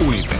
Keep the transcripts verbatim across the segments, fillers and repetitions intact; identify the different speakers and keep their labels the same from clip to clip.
Speaker 1: Unibet.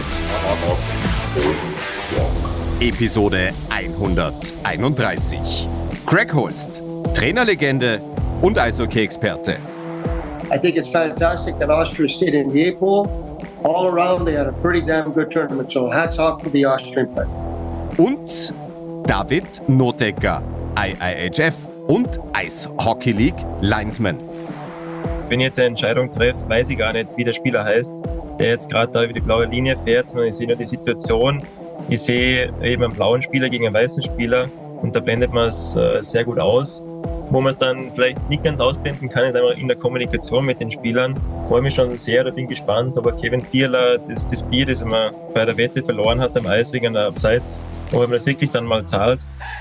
Speaker 1: Episode hunderteinunddreißig. Greg Holst, Trainerlegende und Eishockey-Experte.
Speaker 2: I think it's fantastic that Austria stayed in the A pool. All around, they had a pretty damn good tournament, so hats off to the Austrian players.
Speaker 1: Und David Notecker, I I H F und Eishockey League Linesman.
Speaker 3: Wenn ich jetzt eine Entscheidung treffe, weiß ich gar nicht, wie der Spieler heißt, der jetzt gerade da über die blaue Linie fährt, sondern ich sehe nur die Situation. Ich sehe eben einen blauen Spieler gegen einen weißen Spieler und da blendet man es äh, sehr gut aus. Wo man es dann vielleicht nicht ganz ausblenden kann, ist einfach in der Kommunikation mit den Spielern. Ich freue mich schon sehr, da bin gespannt, ob Kevin Fiala das, das Bier, das er bei der Wette verloren hat am Eis wegen der Abseits, ob er das wirklich dann mal zahlt.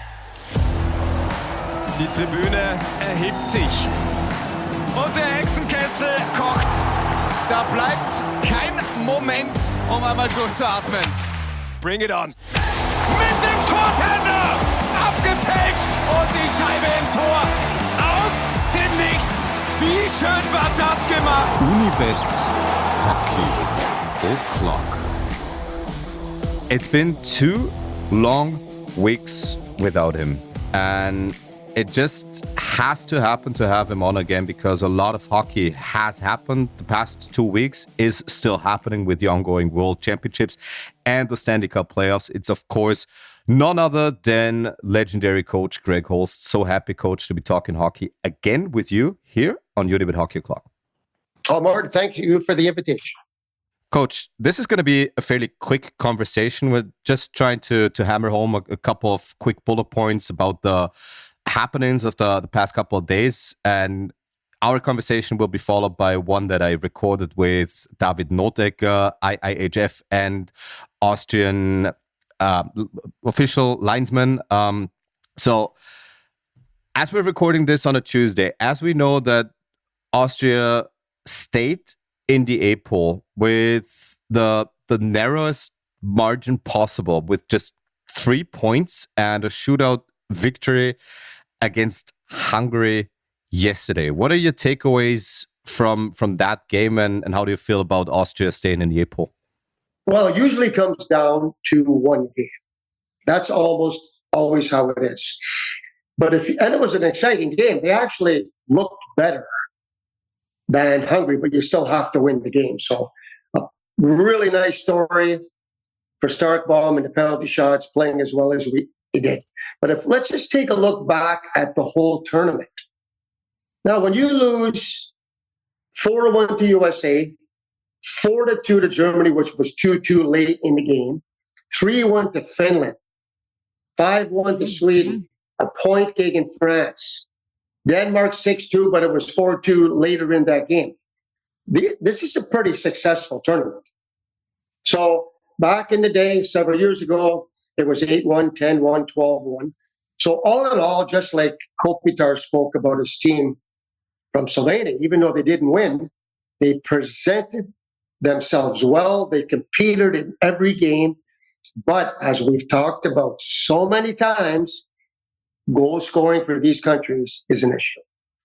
Speaker 4: Die Tribüne erhebt sich und der Hexenkessel kocht. Da bleibt kein Moment, um einmal durchzuatmen. Bring it on. Mit dem Shorthander abgefälscht und die Scheibe im Tor. Aus dem Nichts. Wie schön war das gemacht.
Speaker 1: Unibet Hockey O'Clock. It's been two long weeks without him, and it just has to happen to have him on again because a lot of hockey has happened the past two weeks, is still happening with the ongoing World Championships and the Stanley Cup playoffs. It's, of course, none other than legendary coach Greg Holst. So happy, coach, to be talking hockey again with you here on Unibet Hockey O'Clock.
Speaker 2: Oh, Martin, thank you for the invitation.
Speaker 1: Coach, this is going to be a fairly quick conversation. We're just trying to, to hammer home a, a couple of quick bullet points about the happenings of the, the past couple of days, and our conversation will be followed by one that I recorded with David Notecker, I I H F and Austrian uh, official linesman. Um, so as we're recording this on a Tuesday, as we know that Austria stayed in the A pool with the the narrowest margin possible, with just three points and a shootout victory against Hungary yesterday. What are your takeaways from from that game, and, and how do you feel about Austria staying in the A pool?
Speaker 2: Well, it usually comes down to one game. That's almost always how it is. But if and it was an exciting game. They actually looked better than Hungary, but you still have to win the game. So a really nice story for Starkbaum and the penalty shots, playing as well as we He did. But if let's just take a look back at the whole tournament. Now, when you lose four to one to U S A, four to two to Germany, which was two two late in the game, three one to Finland, five one to Sweden, a point against France, Denmark six two, but it was four two later in that game. The, this is a pretty successful tournament. So back in the day, several years ago, it was eight one, ten one, twelve one. So all in all, just like Kopitar spoke about his team from Slovenia, even though they didn't win, they presented themselves well. They competed in every game. But as we've talked about so many times, goal scoring for these countries is an issue.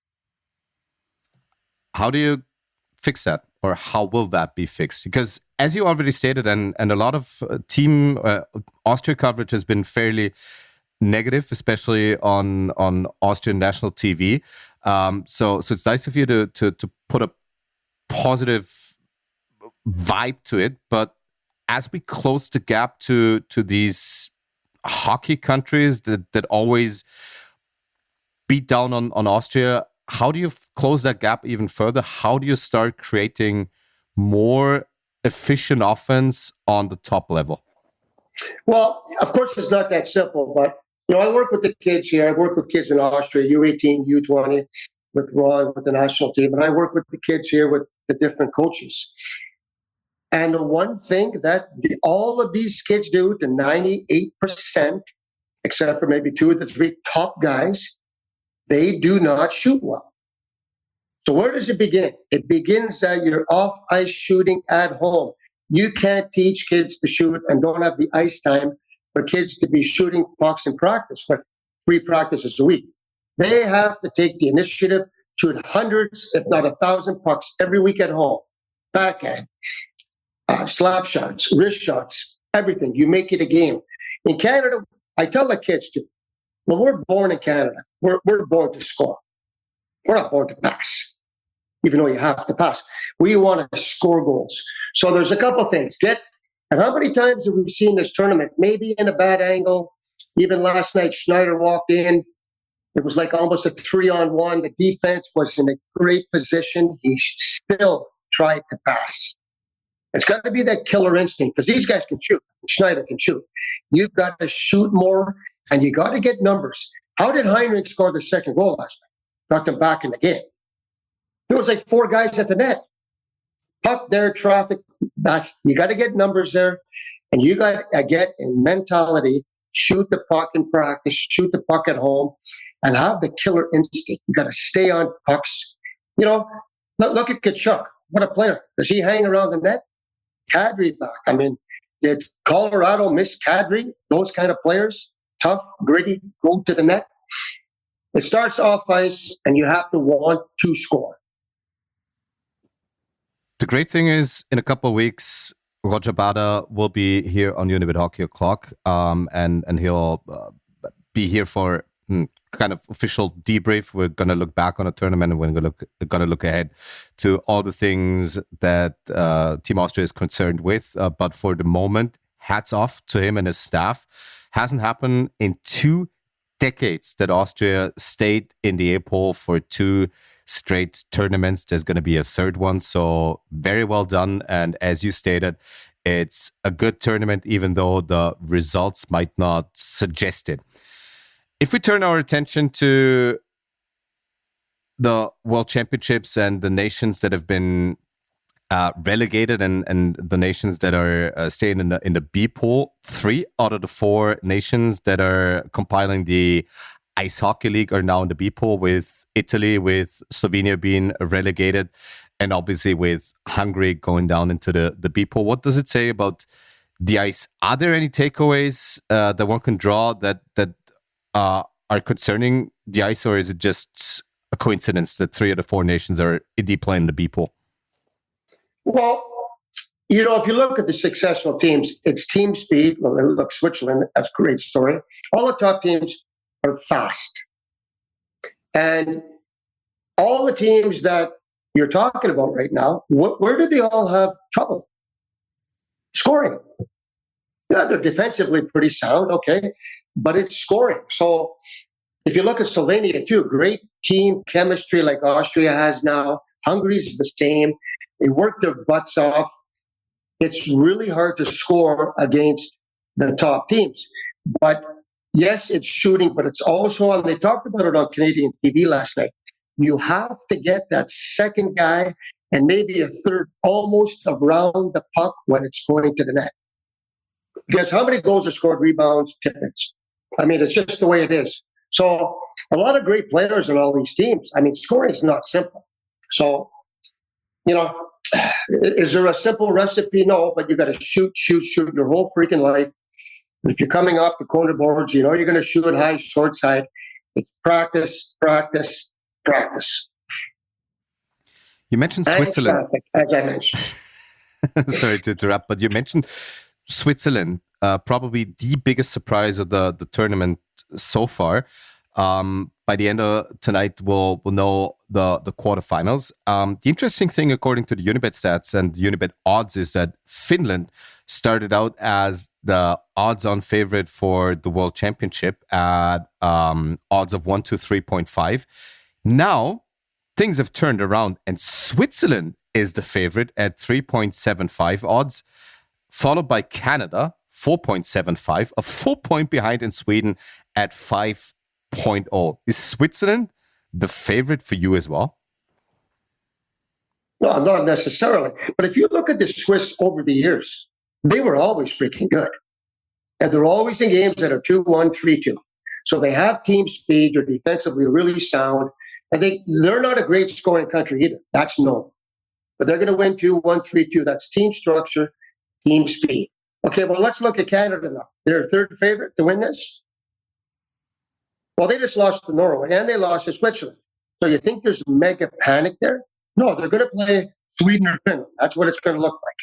Speaker 1: How do you fix that? Or how will that be fixed? Because as you already stated, and, and a lot of uh, team uh, Austria coverage has been fairly negative, especially on on Austrian national T V. Um, so so it's nice of you to, to to put a positive vibe to it. But as we close the gap to to these hockey countries that, that always beat down on, on Austria, how do you f- close that gap even further? How do you start creating more efficient offense on the top level?
Speaker 2: Well, of course, it's not that simple, but you know, I work with the kids here. I work with kids in Austria, U eighteen, U twenty, with Ron, with the national team, and I work with the kids here with the different coaches. And the one thing that the, all of these kids do, the ninety-eight percent, except for maybe two of the three top guys, they do not shoot well. So where does it begin? It begins at your off-ice shooting at home. You can't teach kids to shoot and don't have the ice time for kids to be shooting pucks in practice with three practices a week. They have to take the initiative, shoot hundreds, if not a thousand pucks every week at home. Backhand, uh, uh, slap shots, wrist shots, everything. You make it a game. In Canada, I tell the kids too, well, we're born in Canada. We're, we're born to score. We're not born to pass, even though you have to pass. We want to score goals. So there's a couple things. Get, and how many times have we seen this tournament? Maybe in a bad angle. Even last night, Schneider walked in. It was like almost a three on one. The defense was in a great position. He still tried to pass. It's got to be that killer instinct because these guys can shoot. Schneider can shoot. You've got to shoot more and you got to get numbers. How did Heinrich score the second goal last night? Got them back in the game. There was like four guys at the net. Puck there, traffic. That's, you got to get numbers there. And you got to get in mentality, shoot the puck in practice, shoot the puck at home, and have the killer instinct. You got to stay on pucks. You know, look, look at Tkachuk. What a player. Does he hang around the net? Kadri back. I mean, did Colorado miss Kadri? Those kind of players, tough, gritty, go to the net. It starts off ice, and you have to want to score.
Speaker 1: The great thing is, in a couple of weeks, Roger Bada will be here on Unibet Hockey O'Clock, um, and and he'll uh, be here for mm, kind of official debrief. We're going to look back on a tournament, and we're going to look going to look ahead to all the things that uh, Team Austria is concerned with. Uh, but for the moment, hats off to him and his staff. Hasn't happened in two decades that Austria stayed in the A poll for two straight tournaments. There's going to be a third one, so very well done. And as you stated, it's a good tournament, even though the results might not suggest it. If we turn our attention to the World Championships and the nations that have been uh, relegated and, and the nations that are uh, staying in the in the B pool, three out of the four nations that are compiling the Ice Hockey League are now in the B pool, with Italy, with Slovenia being relegated, and obviously with Hungary going down into the, the B pool. What does it say about the ice? Are there any takeaways uh, that one can draw that that uh, are concerning the ice, or is it just a coincidence that three of the four nations are indeed playing the B pool?
Speaker 2: Well, you know, if you look at the successful teams, it's team speed. Well, look, Switzerland, that's a great story. All the top teams are fast. And all the teams that you're talking about right now, wh- where do they all have trouble? Scoring. Yeah, they're defensively pretty sound, okay, but it's scoring. So if you look at Slovenia too, great team chemistry like Austria has now. Hungary's the same. They work their butts off. It's really hard to score against the top teams. But yes, it's shooting, but it's also on, they talked about it on Canadian T V last night. You have to get that second guy and maybe a third almost around the puck when it's going to the net. Because how many goals are scored, rebounds, tip-ins? I mean, it's just the way it is. So a lot of great players in all these teams. I mean, scoring is not simple. So, you know, is there a simple recipe? No, but you got to shoot, shoot, shoot your whole freaking life. If you're coming off the corner boards, you know you're going to shoot high, short side. It's practice, practice, practice.
Speaker 1: You mentioned Switzerland.
Speaker 2: Traffic, as I mentioned.
Speaker 1: Sorry to interrupt, but you mentioned Switzerland, uh, probably the biggest surprise of the, the tournament so far. Um, by the end of tonight, we'll we'll know the the quarterfinals. Um, the interesting thing, according to the Unibet stats and Unibet odds, is that Finland started out as the odds-on favorite for the World Championship at um, odds of one to three point five. Now things have turned around, and Switzerland is the favorite at three point seven five odds, followed by Canada four point seven five, a full point behind in Sweden at five point oh. Is Switzerland the favorite for you as well?
Speaker 2: No, not necessarily. But if you look at the Swiss over the years, they were always freaking good. And they're always in games that are two one, three two. So they have team speed. They're defensively really sound. And they, they're not a great scoring country either. That's known. But they're going to win two one, three two. That's team structure, team speed. Okay, well, let's look at Canada now. They're third favorite to win this. Well, they just lost to Norway and they lost to Switzerland. So you think there's mega panic there? No, they're going to play Sweden or Finland. That's what it's going to look like.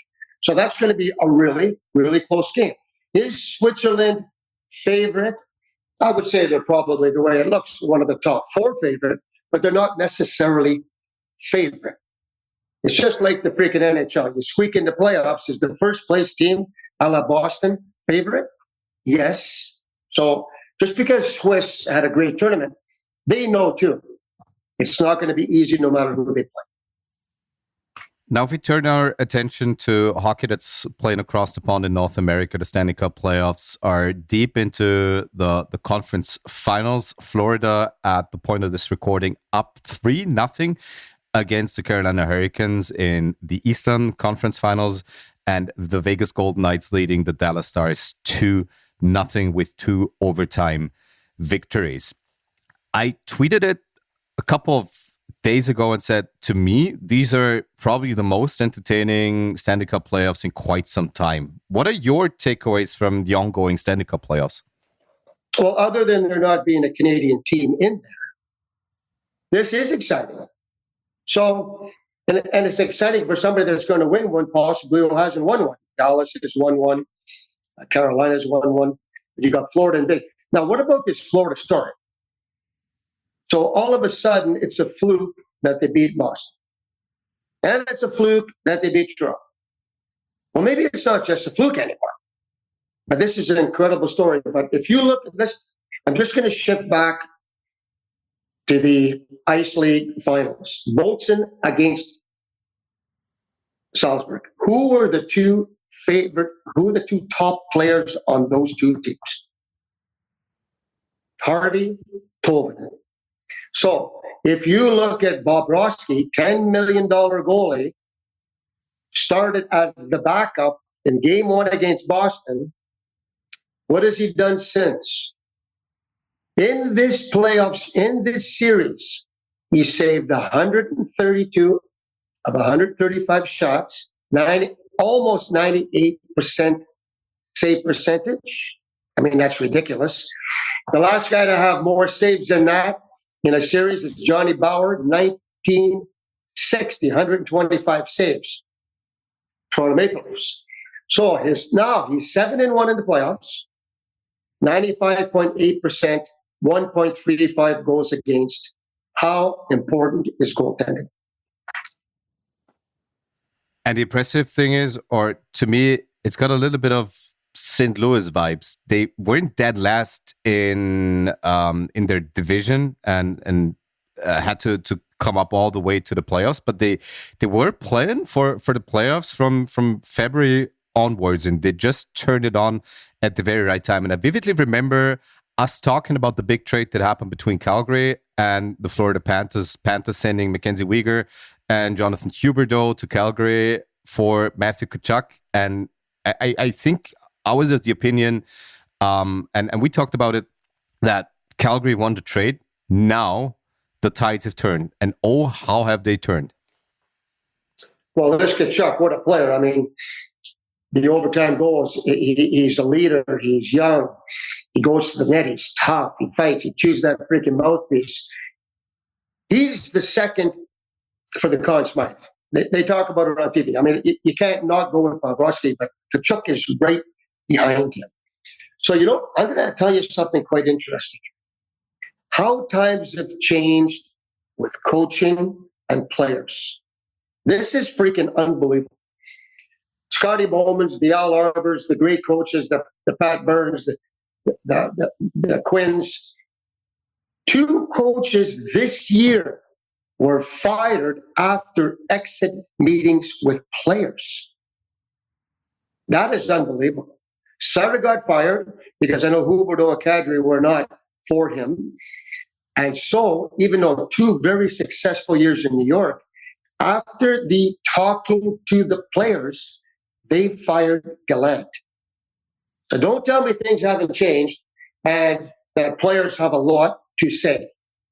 Speaker 2: So that's going to be a really, really close game. Is Switzerland favorite? I would say they're probably, the way it looks, one of the top four favorite, but they're not necessarily favorite. It's just like the freaking N H L. You squeak into playoffs. Is the first place team, a la Boston, favorite? Yes. So just because Swiss had a great tournament, they know too. It's not going to be easy no matter who they play.
Speaker 1: Now, if we turn our attention to hockey that's playing across the pond in North America, the Stanley Cup playoffs are deep into the, the conference finals. Florida, at the point of this recording, up three nothing against the Carolina Hurricanes in the Eastern Conference Finals, and the Vegas Golden Knights leading the Dallas Stars two nothing with two overtime victories. I tweeted it a couple of days ago and said, to me, these are probably the most entertaining Stanley Cup playoffs in quite some time. What are your takeaways from the ongoing Stanley Cup playoffs?
Speaker 2: Well, other than there not being a Canadian team in there, this is exciting. So, and, and it's exciting for somebody that's going to win one, possibly who hasn't won one. Dallas has won one. Carolina's won one. You got Florida and big. Now, what about this Florida story? So all of a sudden, it's a fluke that they beat Boston. And it's a fluke that they beat Toronto. Well, maybe it's not just a fluke anymore. But this is an incredible story. But if you look at this, I'm just going to shift back to the Ice League finals. Bolton against Salzburg. Who were the two favorite, who were the two top players on those two teams? Harvey, Tolvanen. So if you look at Bobrovsky, ten million dollars goalie, started as the backup in game one against Boston, what has he done since? In this playoffs, in this series, he saved one hundred thirty-two of one hundred thirty-five shots, ninety, almost ninety-eight percent save percentage. I mean, that's ridiculous. The last guy to have more saves than that in a series is Johnny Bauer, nineteen sixty, one hundred twenty-five saves. Toronto Maple Leafs. So his now he's seven and one in the playoffs, ninety-five point eight percent, one point three five goals against. How important is goaltending?
Speaker 1: And the impressive thing is, or to me, it's got a little bit of Saint Louis vibes. They weren't dead last in um, in their division and and uh, had to to come up all the way to the playoffs, but they they were playing for for the playoffs from from February onwards, and they just turned it on at the very right time. And I vividly remember us talking about the big trade that happened between Calgary and the Florida Panthers. Panthers sending Mackenzie Weegar and Jonathan Huberdeau to Calgary for Matthew Tkachuk, and I, I think I was of the opinion, um, and, and we talked about it, that Calgary won the trade. Now the tides have turned. And oh, how have they turned?
Speaker 2: Well, this Tkachuk, what a player. I mean, the overtime goals, he, he's a leader. He's young. He goes to the net. He's tough. He fights. He chews that freaking mouthpiece. He's the second for the Conn Smythe. They, they talk about it on T V. I mean, you, you can't not go with Bobrovsky, but Tkachuk is right behind him. So, you know, I'm going to tell you something quite interesting. How times have changed with coaching and players. This is freaking unbelievable. Scotty Bowman's, the Al Arbors, the great coaches, the, the Pat Burns, the, the, the, the Quinns. Two coaches this year were fired after exit meetings with players. That is unbelievable. Sutter got fired because I know Huberdeau and Kadri were not for him. And so, even though two very successful years in New York, after the talking to the players, they fired Gallant. So don't tell me things haven't changed and that players have a lot to say.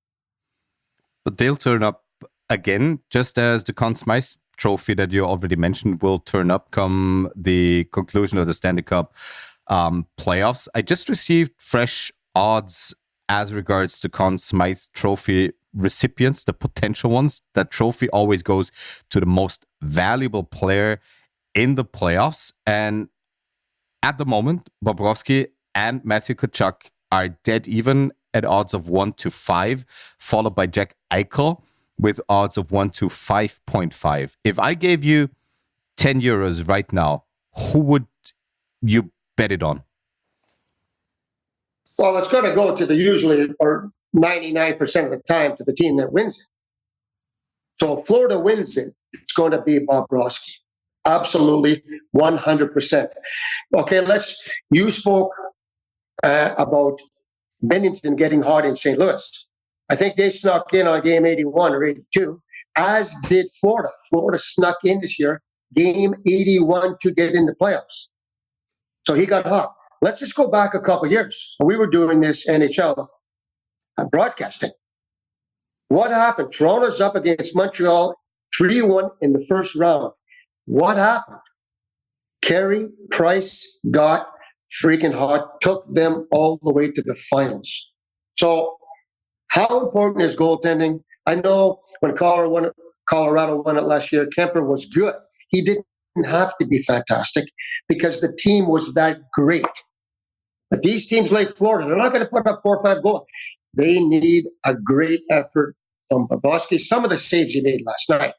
Speaker 1: But they'll turn up again, just as the Conn Smythe trophy that you already mentioned will turn up come the conclusion of the Stanley Cup um, playoffs. I just received fresh odds as regards to Conn Smythe trophy recipients, the potential ones. That trophy always goes to the most valuable player in the playoffs. And at the moment, Bobrovsky and Matthew Tkachuk are dead even at odds of one to five, followed by Jack Eichel with odds of one to five point five. If I gave you ten euros right now, who would you bet it on?
Speaker 2: Well, it's going to go to the usually or ninety-nine percent of the time to the team that wins it. So if Florida wins it, it's going to be Bobrovsky. Absolutely, one hundred percent. Okay, let's, you spoke uh, about Bennington getting hot in Saint Louis. I think they snuck in on game eighty-one or eighty-two, as did Florida. Florida snuck in this year, game eighty-one to get in the playoffs. So he got hot. Let's just go back a couple of years. We were doing this N H L broadcasting. What happened? Toronto's up against Montreal three one in the first round. What happened? Carey Price got freaking hot, took them all the way to the finals. So how important is goaltending? I know when Colorado won it, Colorado won it last year, Kemper was good. He didn't have to be fantastic because the team was that great. But these teams like Florida, they're not going to put up four or five goals. They need a great effort from Bobrovsky. Some of the saves he made last night.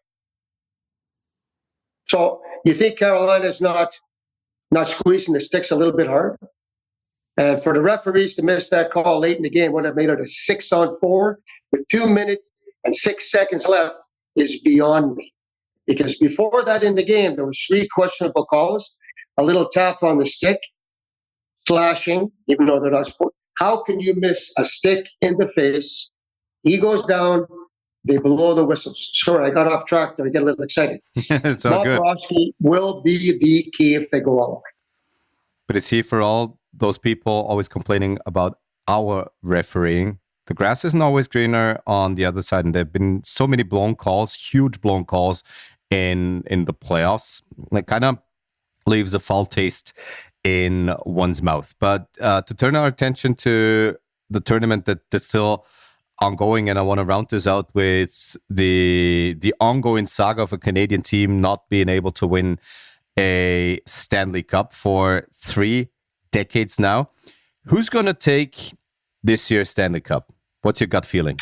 Speaker 2: So you think Carolina's not not squeezing the sticks a little bit hard? And for the referees to miss that call late in the game would have made it a six on four with two minutes and six seconds left is beyond me. Because before that in the game, there was three questionable calls, a little tap on the stick, slashing, even though they're not supposed. How can you miss a stick in the face? He goes down, they blow the whistles. Sorry, I got off track there. I get a little excited.
Speaker 1: It's all good.
Speaker 2: Bobrovsky will be the key if they go all the way.
Speaker 1: But is he for all those people always complaining about our refereeing? The grass isn't always greener on the other side, and there have been so many blown calls, huge blown calls in in the playoffs. Like kind of leaves a foul taste in one's mouth. But uh, to turn our attention to the tournament that, that's still ongoing, and I want to round this out with the the ongoing saga of a Canadian team not being able to win a Stanley Cup for three decades now. Who's going to take this year's Stanley Cup? What's your gut feeling?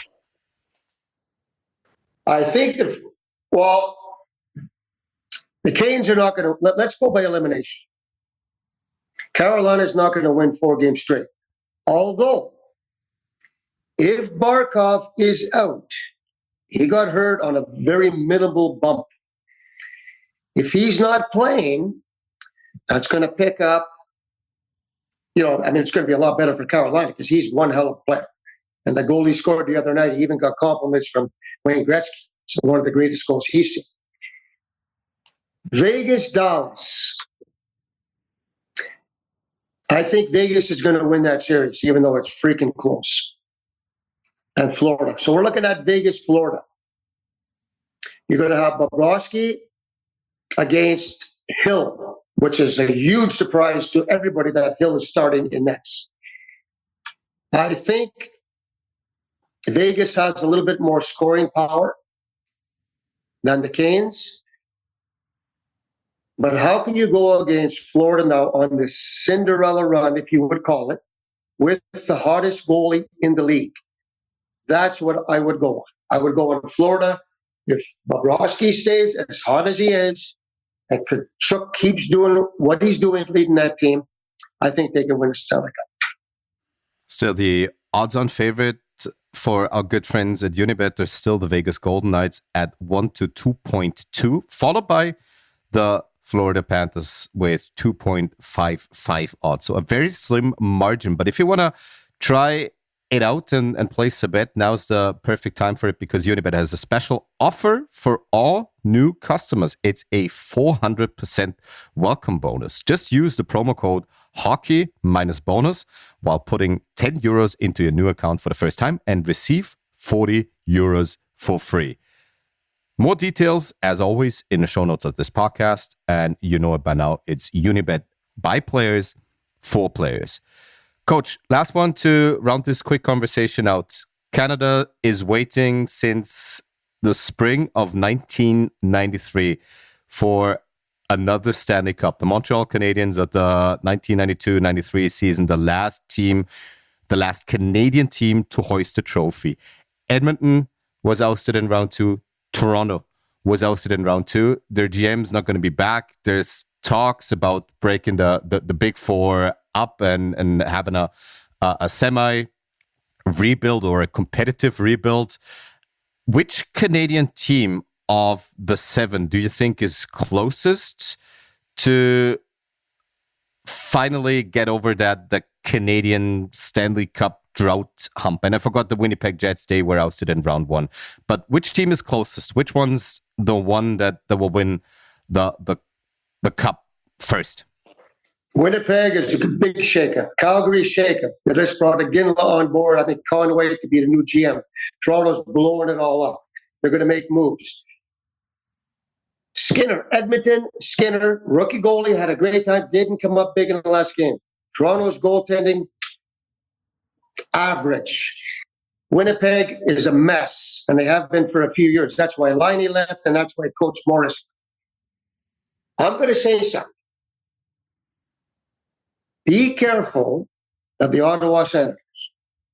Speaker 2: I think the well, the Canes are not going to. Let, let's go by elimination. Carolina's not going to win four games straight. Although, if Barkov is out, he got hurt on a very minimal bump. If he's not playing, that's going to pick up. You know, I mean, it's going to be a lot better for Carolina because he's one hell of a player. And the goal he scored the other night, he even got compliments from Wayne Gretzky. It's one of the greatest goals he's seen. Vegas, Dallas. I think Vegas is going to win that series, even though it's freaking close. And Florida. So we're looking at Vegas, Florida. You're going to have Bobrovsky against Hill, which is a huge surprise to everybody that Hill is starting in nets. I think Vegas has a little bit more scoring power than the Canes. But how can you go against Florida now on this Cinderella run, if you would call it, with the hottest goalie in the league? That's what I would go on. I would go on Florida. If Bobrovsky stays as hot as he is, and Tkachuk keeps doing what he's doing, leading that team, I think they can win a Stanley Cup.
Speaker 1: Still, the odds-on favorite for our good friends at Unibet are still the Vegas Golden Knights at one to two point two, followed by the Florida Panthers with two point five five odds. So a very slim margin. But if you want to try it out and, and place a bet, now's the perfect time for it because Unibet has a special offer for all new customers. It's a four hundred percent welcome bonus. Just use the promo code hockey minus bonus while putting ten euros into your new account for the first time and receive forty euros for free. More details, as always, in the show notes of this podcast. And you know it by now. It's Unibet by players, for players. Coach, last one to round this quick conversation out. Canada is waiting since the spring of nineteen ninety-three for another Stanley Cup. The Montreal Canadiens at the nineteen ninety-two ninety-three season, the last team, the last Canadian team to hoist the trophy. Edmonton was ousted in round two. Toronto was ousted in round two. Their G M's not going to be back. There's talks about breaking the, the, the big four up and, and having a, a, a semi rebuild or a competitive rebuild. Which Canadian team of the seven do you think is closest to finally get over that the Canadian Stanley Cup drought hump? And I forgot the Winnipeg Jets, they were ousted in round one. But which team is closest? Which one's the one that, that will win the the the cup first?
Speaker 2: Winnipeg is a big shakeup. Calgary shakeup. They just brought Ginla on board. I think Conway to be the new G M. Toronto's blowing it all up. They're going to make moves. Skinner, Edmonton, Skinner, rookie goalie, had a great time. Didn't come up big in the last game. Toronto's goaltending, average. Winnipeg is a mess, and they have been for a few years. That's why Laine left, and that's why Coach Morris. I'm going to say something. Be careful of the Ottawa Senators.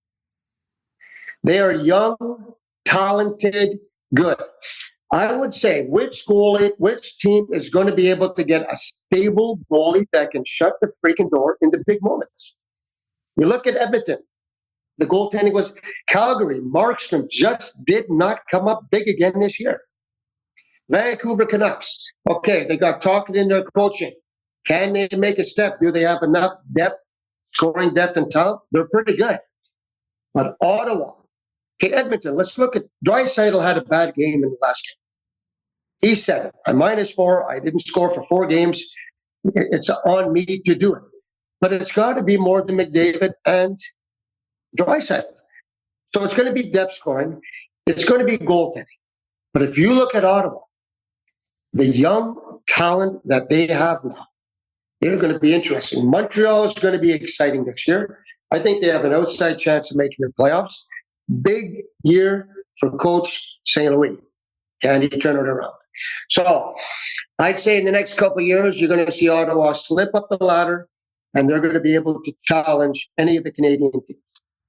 Speaker 2: They are young, talented, good. I would say which goalie, which team is going to be able to get a stable goalie that can shut the freaking door in the big moments. You look at Edmonton. The goaltending was Calgary. Markstrom just did not come up big again this year. Vancouver Canucks. Okay, they got talking in their coaching. Can they make a step? Do they have enough depth, scoring depth and talent? They're pretty good. But Ottawa. Okay, Edmonton, let's look at Draisaitl had a bad game in the last game. He said it. I'm minus four. I didn't score for four games. It's on me to do it. But it's got to be more than McDavid and Draisaitl. So it's going to be depth scoring. It's going to be goaltending. But if you look at Ottawa, the young talent that they have now, they're going to be interesting. Montreal is going to be exciting next year. I think they have an outside chance of making the playoffs. Big year for Coach Saint Louis. Can he turn it around? So I'd say in the next couple of years, you're going to see Ottawa slip up the ladder, and they're going to be able to challenge any of the Canadian teams.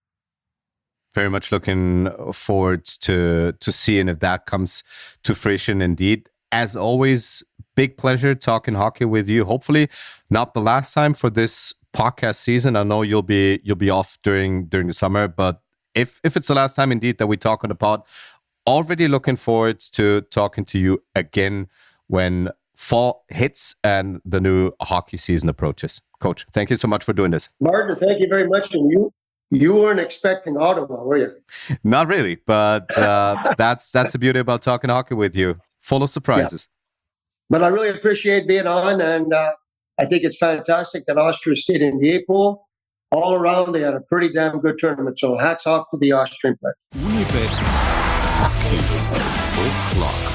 Speaker 1: Very much looking forward to to seeing if that comes to fruition indeed. As always, big pleasure talking hockey with you. Hopefully not the last time for this podcast season. I know you'll be you'll be off during during the summer, but if if it's the last time indeed that we talk on the pod, already looking forward to talking to you again when fall hits and the new hockey season approaches. Coach, thank you so much for doing this.
Speaker 2: Martin, thank you very much. And you you weren't expecting Ottawa, were you?
Speaker 1: Not really, but uh, that's that's the beauty about talking hockey with you. Full of surprises.
Speaker 2: Yeah. But I really appreciate being on, and uh, I think it's fantastic that Austria stayed in the A-pool. All around, they had a pretty damn good tournament, so hats off to the Austrian players.
Speaker 4: Unibet Hockey O'Clock.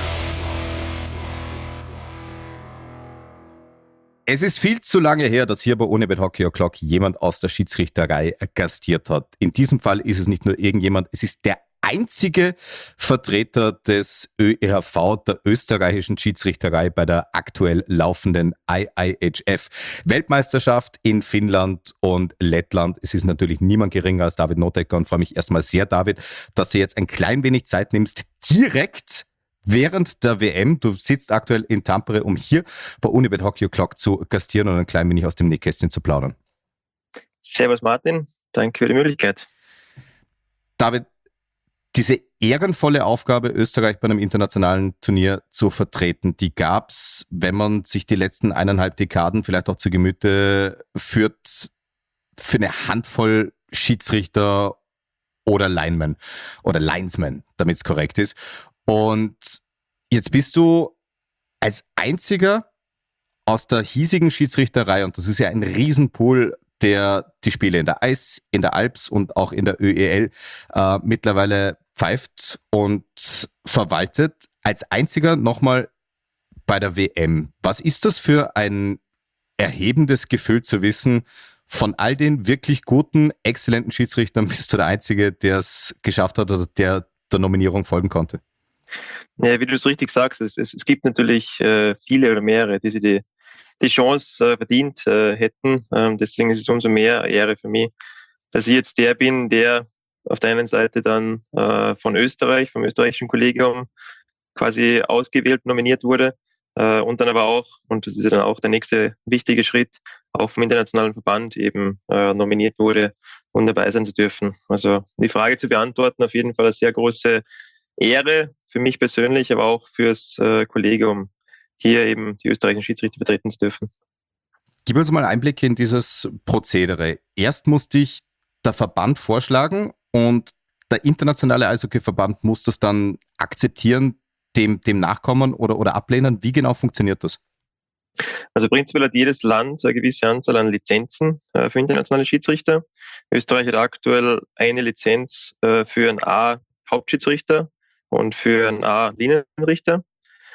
Speaker 1: Es ist viel zu lange her, dass hier bei Unibet Hockey O'Clock jemand aus der Schiedsrichterei gastiert hat. In diesem Fall ist es nicht nur irgendjemand, es ist der einzige Vertreter des Ö E H V, der österreichischen Schiedsrichterei bei der aktuell laufenden I I H F Weltmeisterschaft in Finnland und Lettland. Es ist natürlich niemand geringer als David Notecker und freue mich erstmal sehr, David, dass du jetzt ein klein wenig Zeit nimmst, direkt während der W M. Du sitzt aktuell in Tampere, um hier bei Unibet Hockey O'Clock zu gastieren und ein klein wenig aus dem Nähkästchen zu plaudern.
Speaker 3: Servus Martin, danke für die Möglichkeit.
Speaker 1: David, diese ehrenvolle Aufgabe, Österreich bei einem internationalen Turnier zu vertreten, die gab es, wenn man sich die letzten eineinhalb Dekaden vielleicht auch zu Gemüte führt, für eine Handvoll Schiedsrichter oder Linemen oder Linesmen, damit es korrekt ist. Und jetzt bist du als einziger aus der hiesigen Schiedsrichterei, und das ist ja ein Riesenpool, der die Spiele in der Eis, in der Alps und auch in der Ö E L äh, mittlerweile pfeift und verwaltet, als einziger nochmal bei der W M. Was ist das für ein erhebendes Gefühl zu wissen, von all den wirklich guten, exzellenten Schiedsrichtern bist du der Einzige, der es geschafft hat oder der der Nominierung folgen konnte?
Speaker 3: Ja, wie du es richtig sagst, es, es, es gibt natürlich äh, viele oder mehrere, die sich die, die Chance äh, verdient äh, hätten. Ähm, deswegen ist es umso mehr Ehre für mich, dass ich jetzt der bin, der auf der einen Seite dann äh, von Österreich, vom österreichischen Kollegium quasi ausgewählt, nominiert wurde äh, und dann aber auch, und das ist ja dann auch der nächste wichtige Schritt, auch vom internationalen Verband eben äh, nominiert wurde, um dabei sein zu dürfen. Also die Frage zu beantworten, auf jeden Fall eine sehr große Ehre für mich persönlich, aber auch fürs äh, Kollegium, hier eben die österreichischen Schiedsrichter vertreten zu dürfen.
Speaker 1: Gib uns mal Einblicke in dieses Prozedere. Erst muss dich der Verband vorschlagen und der internationale Eishockeyverband muss das dann akzeptieren, dem, dem nachkommen oder, oder ablehnen. Wie genau funktioniert das?
Speaker 3: Also prinzipiell hat jedes Land eine gewisse Anzahl an Lizenzen äh, für internationale Schiedsrichter. Österreich hat aktuell eine Lizenz äh, für einen A-Hauptschiedsrichter und für einen A-Linienrichter.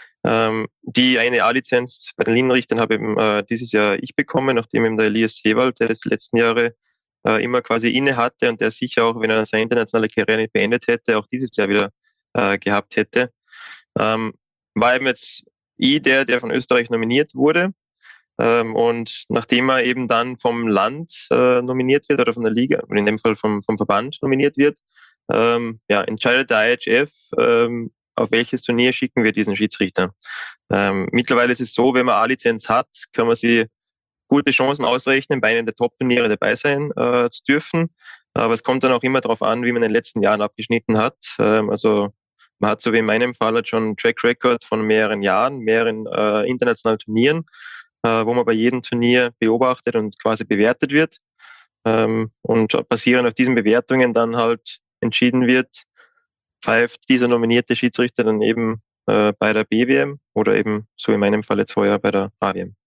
Speaker 3: Ähm, die eine A-Lizenz bei den Linienrichtern habe eben äh, dieses Jahr ich bekommen, nachdem eben der Elias Sewald, der das die letzten Jahre äh, immer quasi inne hatte und der sicher auch, wenn er seine internationale Karriere nicht beendet hätte, auch dieses Jahr wieder äh, gehabt hätte. Ähm, war eben jetzt ich der, der von Österreich nominiert wurde. Ähm, und nachdem er eben dann vom Land äh, nominiert wird oder von der Liga, oder in dem Fall vom, vom Verband nominiert wird, ähm, ja, entscheidet der I H F, ähm, auf welches Turnier schicken wir diesen Schiedsrichter. Ähm, mittlerweile ist es so, wenn man A-Lizenz hat, kann man sich gute Chancen ausrechnen, bei einem der Top-Turniere dabei sein äh, zu dürfen. Aber es kommt dann auch immer darauf an, wie man in den letzten Jahren abgeschnitten hat. Ähm, also man hat so wie in meinem Fall halt schon einen Track Record von mehreren Jahren, mehreren äh, internationalen Turnieren, äh, wo man bei jedem Turnier beobachtet und quasi bewertet wird. Ähm, und basierend auf diesen Bewertungen dann halt entschieden wird, pfeift dieser nominierte Schiedsrichter dann eben äh, bei der B W M oder eben so in meinem Fall jetzt vorher bei der A W M.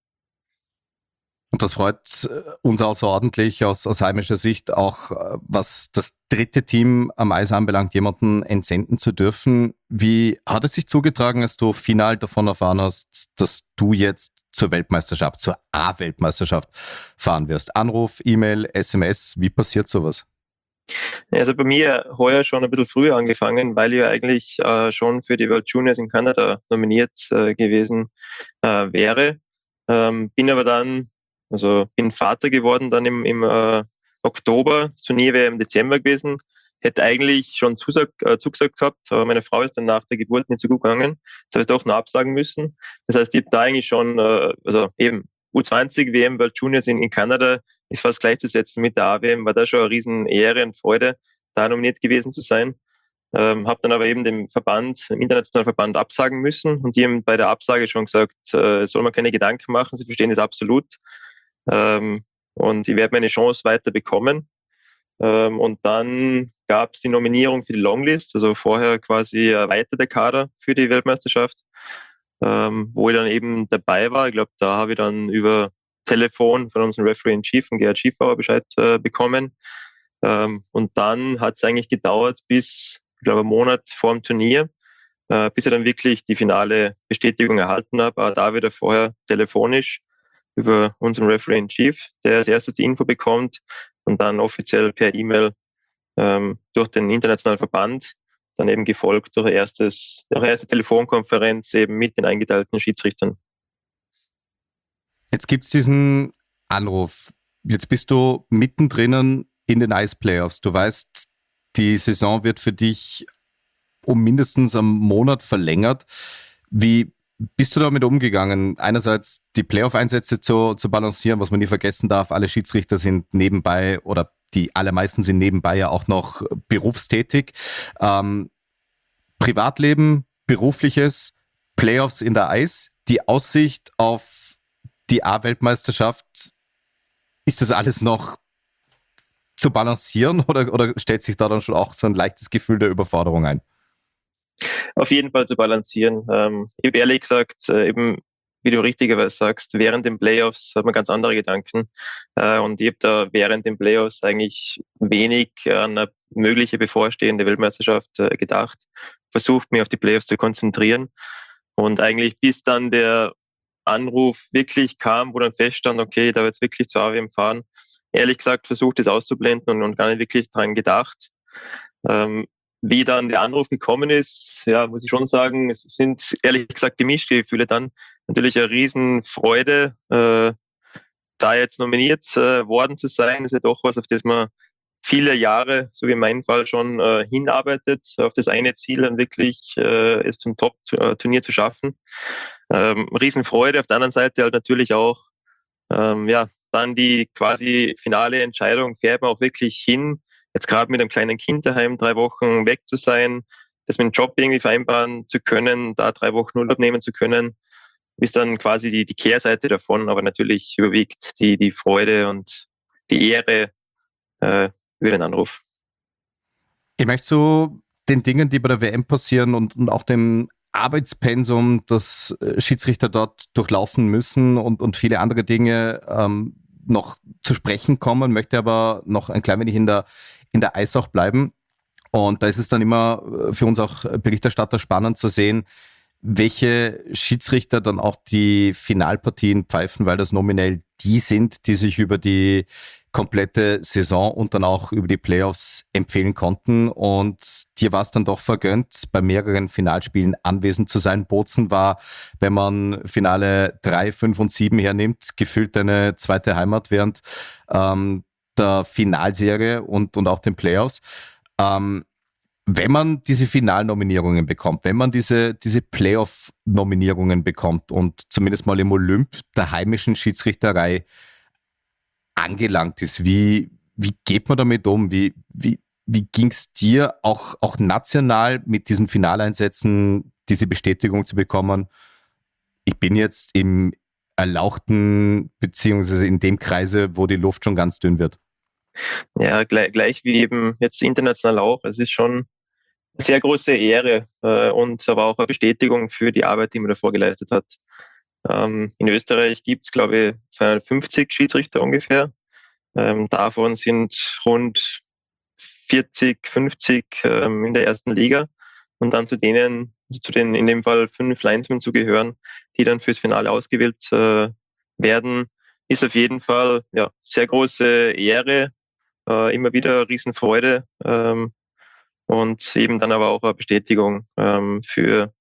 Speaker 1: Und das freut uns außerordentlich aus, aus heimischer Sicht auch, was das dritte Team am Eis anbelangt, jemanden entsenden zu dürfen. Wie hat es sich zugetragen, als du final davon erfahren hast, dass du jetzt zur Weltmeisterschaft, zur A-Weltmeisterschaft fahren wirst? Anruf, E-Mail, S M S, wie passiert sowas?
Speaker 3: Also bei mir heuer schon ein bisschen früher angefangen, weil ich ja eigentlich äh, schon für die World Juniors in Kanada nominiert äh, gewesen äh, wäre. Ähm, bin aber dann, also bin Vater geworden dann im, im äh, Oktober, das Turnier wäre im Dezember gewesen, hätte eigentlich schon Zusag, äh, zugesagt gehabt, aber meine Frau ist dann nach der Geburt nicht so gut gegangen, das habe ich doch noch absagen müssen. Das heißt, ich habe da eigentlich schon, äh, also eben U zwanzig W M World Juniors in, in Kanada ist fast gleichzusetzen mit der A W M, war da schon eine riesen Ehre und Freude, da nominiert gewesen zu sein. Ähm, habe dann aber eben dem Verband, dem internationalen Verband absagen müssen und die haben bei der Absage schon gesagt, äh, soll man keine Gedanken machen, sie verstehen das absolut. Ähm, und ich werde meine Chance weiter bekommen. Ähm, und dann gab es die Nominierung für die Longlist, also vorher quasi erweiterte Kader für die Weltmeisterschaft, ähm, wo ich dann eben dabei war. Ich glaube, da habe ich dann über Telefon von unserem Referee in Chief, von Gerhard Schiefauer, Bescheid äh, bekommen. Ähm, und dann hat es eigentlich gedauert bis, ich glaube, einen Monat vor dem Turnier, äh, bis ich dann wirklich die finale Bestätigung erhalten habe. Aber da wieder vorher telefonisch über unseren Referee in Chief, der als erstes die Info bekommt und dann offiziell per E-Mail ähm, durch den internationalen Verband, dann eben gefolgt durch, ein erstes, durch eine erste Telefonkonferenz eben mit den eingeteilten Schiedsrichtern.
Speaker 1: Jetzt gibt es diesen Anruf. Jetzt bist du mittendrin in den Ice Playoffs. Du weißt, die Saison wird für dich um mindestens einen Monat verlängert. Wie bist du damit umgegangen? Einerseits die Playoff-Einsätze zu, zu balancieren, was man nie vergessen darf. Alle Schiedsrichter sind nebenbei oder die allermeisten sind nebenbei ja auch noch berufstätig. Ähm, Privatleben, berufliches, Playoffs in der Eis, die Aussicht auf die A-Weltmeisterschaft, ist das alles noch zu balancieren oder, oder stellt sich da dann schon auch so ein leichtes Gefühl der Überforderung ein?
Speaker 3: Auf jeden Fall zu balancieren. Ähm, ich habe ehrlich gesagt, äh, eben, wie du richtigerweise sagst, während den Playoffs hat man ganz andere Gedanken. Äh, und ich habe da während den Playoffs eigentlich wenig an eine mögliche bevorstehende Weltmeisterschaft äh, gedacht. Versucht, mich auf die Playoffs zu konzentrieren. Und eigentlich bis dann der Anruf wirklich kam, wo dann feststand, okay, ich darf jetzt wirklich zur A W M fahren. Ehrlich gesagt, versucht es auszublenden und, und gar nicht wirklich dran gedacht. Ähm, wie dann der Anruf gekommen ist, ja, muss ich schon sagen, es sind ehrlich gesagt gemischte Gefühle dann. Natürlich eine Riesenfreude, äh, da jetzt nominiert äh, worden zu sein, ist ja doch was, auf das man viele Jahre, so wie in meinem Fall schon, äh, hinarbeitet, auf das eine Ziel dann wirklich äh, es zum Top-Turnier zu schaffen. Ähm, Riesenfreude, auf der anderen Seite halt natürlich auch, ähm, ja, dann die quasi finale Entscheidung, fährt man auch wirklich hin, jetzt gerade mit einem kleinen Kind daheim drei Wochen weg zu sein, das mit dem Job irgendwie vereinbaren zu können, da drei Wochen Urlaub nehmen zu können, ist dann quasi die, die Kehrseite davon, aber natürlich überwiegt die, die Freude und die Ehre äh, über den Anruf.
Speaker 1: Ich möchte zu den Dingen, die bei der W M passieren und, und auch dem Arbeitspensum, das Schiedsrichter dort durchlaufen müssen und, und viele andere Dinge ähm, noch zu sprechen kommen, möchte aber noch ein klein wenig in der, in der Eis auch bleiben. Und da ist es dann immer für uns auch Berichterstatter spannend zu sehen, welche Schiedsrichter dann auch die Finalpartien pfeifen, weil das nominell die sind, die sich über die komplette Saison und dann auch über die Playoffs empfehlen konnten. Und dir war es dann doch vergönnt, bei mehreren Finalspielen anwesend zu sein. Bozen war, wenn man Finale drei, fünf und sieben hernimmt, gefühlt eine zweite Heimat während ähm, der Finalserie und, und auch den Playoffs. Ähm, Wenn man diese Finalnominierungen bekommt, wenn man diese, diese Playoff-Nominierungen bekommt und zumindest mal im Olymp der heimischen Schiedsrichterei angelangt ist, wie, wie geht man damit um? Wie, wie, wie ging es dir auch, auch national mit diesen Finaleinsätzen, diese Bestätigung zu bekommen? Ich bin jetzt im erlauchten, beziehungsweise in dem Kreise, wo die Luft schon ganz dünn wird.
Speaker 3: Ja, gleich, gleich wie eben jetzt international auch. Es ist schon eine sehr große Ehre äh, und aber auch eine Bestätigung für die Arbeit, die man davor geleistet hat. Ähm, in Österreich gibt es, glaube ich, zweihundertfünfzig Schiedsrichter ungefähr. Ähm, davon sind rund vierzig, fünfzig ähm, in der ersten Liga und dann zu denen, also zu den in dem Fall fünf Linesmen zu gehören, die dann fürs Finale ausgewählt äh, werden, ist auf jeden Fall ja sehr große Ehre, äh, immer wieder Riesenfreude ähm, und eben dann aber auch eine Bestätigung ähm, für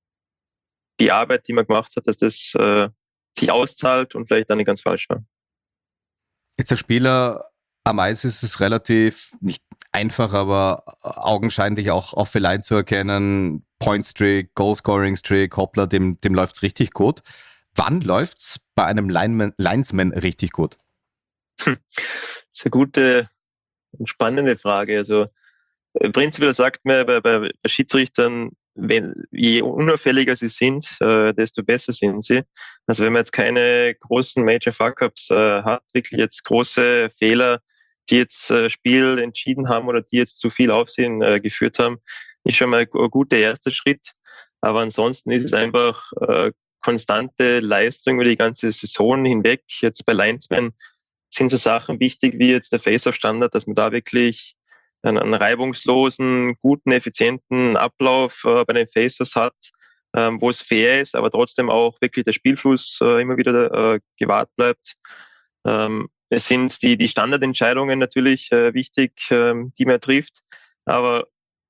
Speaker 3: die Arbeit, die man gemacht hat, dass das äh, sich auszahlt und vielleicht dann nicht ganz falsch war.
Speaker 1: Jetzt als Spieler am Eis ist es relativ, nicht einfach, aber augenscheinlich auch auf Line zu erkennen, Point-Streak, Goal-Scoring-Streak, hoppla, dem, dem läuft es richtig gut. Wann läuft es bei einem Lineman, Linesman richtig gut?
Speaker 3: Hm. Das ist eine gute und spannende Frage. Also prinzipiell sagt man bei, bei Schiedsrichtern, wenn, je unauffälliger sie sind, äh, desto besser sind sie. Also wenn man jetzt keine großen Major Fuck-Ups äh, hat, wirklich jetzt große Fehler, die jetzt äh, Spiel entschieden haben oder die jetzt zu viel Aufsehen äh, geführt haben, ist schon mal ein guter erster Schritt. Aber ansonsten ist es einfach äh, konstante Leistung über die ganze Saison hinweg. Jetzt bei Linesmen sind so Sachen wichtig wie jetzt der Face-Off-Standard, dass man da wirklich einen, einen reibungslosen, guten, effizienten Ablauf äh, bei den Face-Offs hat, ähm, wo es fair ist, aber trotzdem auch wirklich der Spielfluss äh, immer wieder äh, gewahrt bleibt. Ähm, es sind die, die Standardentscheidungen natürlich äh, wichtig, ähm, die man trifft, aber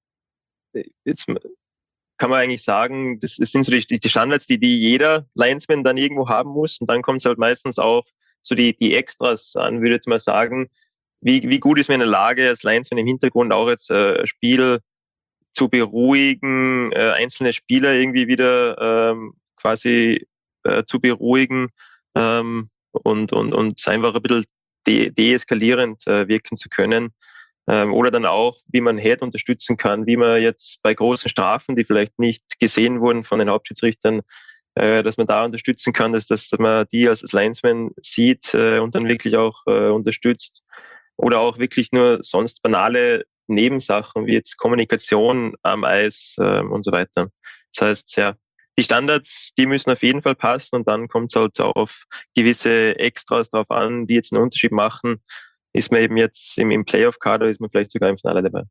Speaker 3: jetzt kann man eigentlich sagen, das, das sind so die, die Standards, die, die jeder Linesman dann irgendwo haben muss, und dann kommt es halt meistens auf so die, die Extras an, würde ich jetzt mal sagen. Wie, wie gut ist man in der Lage, als Linesman im Hintergrund auch jetzt äh, Spiel zu beruhigen, äh, einzelne Spieler irgendwie wieder ähm, quasi äh, zu beruhigen ähm, und, und, und einfach ein bisschen de- deeskalierend äh, wirken zu können. Ähm, oder dann auch, wie man Head unterstützen kann, wie man jetzt bei großen Strafen, die vielleicht nicht gesehen wurden von den Hauptschiedsrichtern, äh, dass man da unterstützen kann, dass, dass man die als, als Linesman sieht äh, und dann wirklich auch äh, unterstützt. Oder auch wirklich nur sonst banale Nebensachen wie jetzt Kommunikation am Eis äh, und so weiter. Das heißt, ja, die Standards, die müssen auf jeden Fall passen, und dann kommt es halt auf gewisse Extras drauf an, die jetzt einen Unterschied machen. Ist man eben jetzt im, im Playoff-Kader, ist man vielleicht sogar im Finale dabei.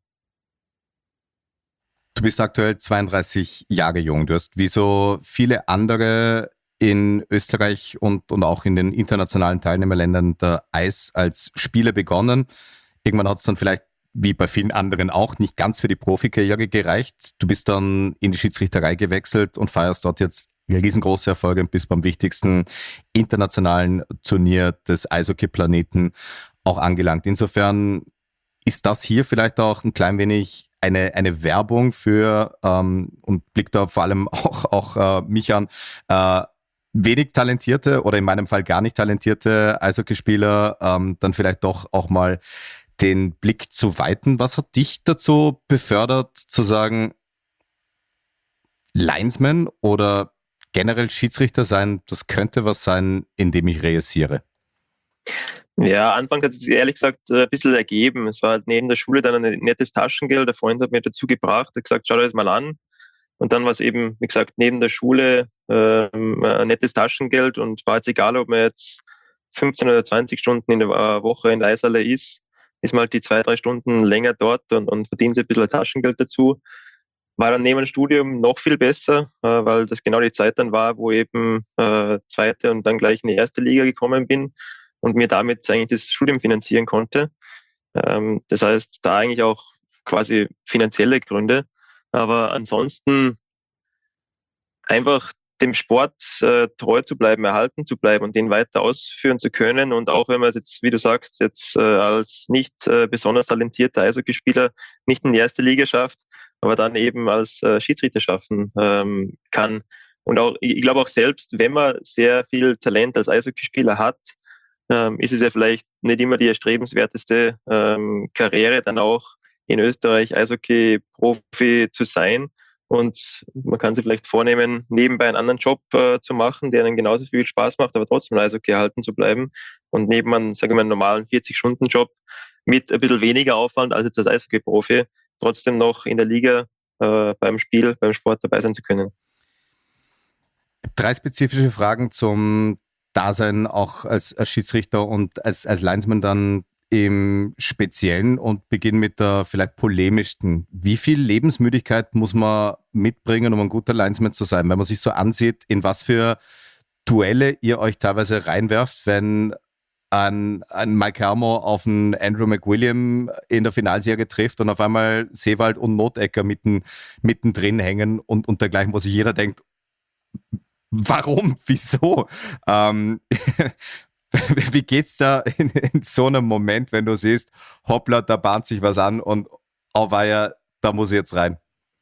Speaker 1: Du bist aktuell zweiunddreißig Jahre jung. Du hast wie so viele andere in Österreich und, und auch in den internationalen Teilnehmerländern der Eis als Spieler begonnen. Irgendwann hat es dann vielleicht wie bei vielen anderen auch, nicht ganz für die Profikarriere gereicht. Du bist dann in die Schiedsrichterei gewechselt und feierst dort jetzt riesengroße Erfolge und bist beim wichtigsten internationalen Turnier des Eishockey-Planeten auch angelangt. Insofern ist das hier vielleicht auch ein klein wenig eine, eine Werbung für, ähm, und blickt da vor allem auch, auch äh, mich an, äh, wenig talentierte oder in meinem Fall gar nicht talentierte Eishockeyspieler, ähm, dann vielleicht doch auch mal den Blick zu weiten. Was hat dich dazu befördert, zu sagen, Linesman oder generell Schiedsrichter sein, das könnte was sein, in dem ich reüssiere?
Speaker 3: Ja, Anfang hat es sich ehrlich gesagt ein bisschen ergeben. Es war halt neben der Schule dann ein nettes Taschengeld. Der Freund hat mir dazu gebracht, hat gesagt, schau dir das mal an. Und dann war es eben, wie gesagt, neben der Schule ähm, ein nettes Taschengeld und war jetzt egal, ob man jetzt fünfzehn oder zwanzig Stunden in der Woche in der Eishalle ist, ist man halt die zwei, drei Stunden länger dort und, und verdient ein bisschen Taschengeld dazu. War dann neben dem Studium noch viel besser, äh, weil das genau die Zeit dann war, wo eben äh, zweite und dann gleich in die erste Liga gekommen bin und mir damit eigentlich das Studium finanzieren konnte. Ähm, das heißt, da eigentlich auch quasi finanzielle Gründe. Aber ansonsten einfach dem Sport äh, treu zu bleiben, erhalten zu bleiben und den weiter ausführen zu können. Und auch wenn man es jetzt, wie du sagst, jetzt äh, als nicht äh, besonders talentierter Eishockeyspieler nicht in die erste Liga schafft, aber dann eben als äh, Schiedsrichter schaffen ähm, kann. Und auch, ich glaube auch selbst, wenn man sehr viel Talent als Eishockeyspieler hat, ähm, ist es ja vielleicht nicht immer die erstrebenswerteste ähm, Karriere, dann auch in Österreich Eishockey-Profi zu sein. Und man kann sich vielleicht vornehmen, nebenbei einen anderen Job äh, zu machen, der dann genauso viel Spaß macht, aber trotzdem Eishockey erhalten zu bleiben. Und neben einem, sagen wir mal, einen normalen vierzig-Stunden-Job mit ein bisschen weniger Aufwand als jetzt als Eishockey-Profi trotzdem noch in der Liga äh, beim Spiel, beim Sport dabei sein zu können.
Speaker 1: Drei spezifische Fragen zum Dasein auch als, als Schiedsrichter und als, als Linesman dann im Speziellen und beginnen mit der vielleicht polemischsten. Wie viel Lebensmüdigkeit muss man mitbringen, um ein guter Linesman zu sein? Wenn man sich so ansieht, in was für Duelle ihr euch teilweise reinwerft, wenn ein, ein Mike Hermo auf einen Andrew McWilliam in der Finalserie trifft und auf einmal Seewald und Notecker mitten, mittendrin hängen und, und dergleichen, wo sich jeder denkt, warum? Wieso? Ähm, wie geht's da in, in so einem Moment, wenn du siehst, hoppla, da bahnt sich was an und auweia, da muss ich jetzt rein?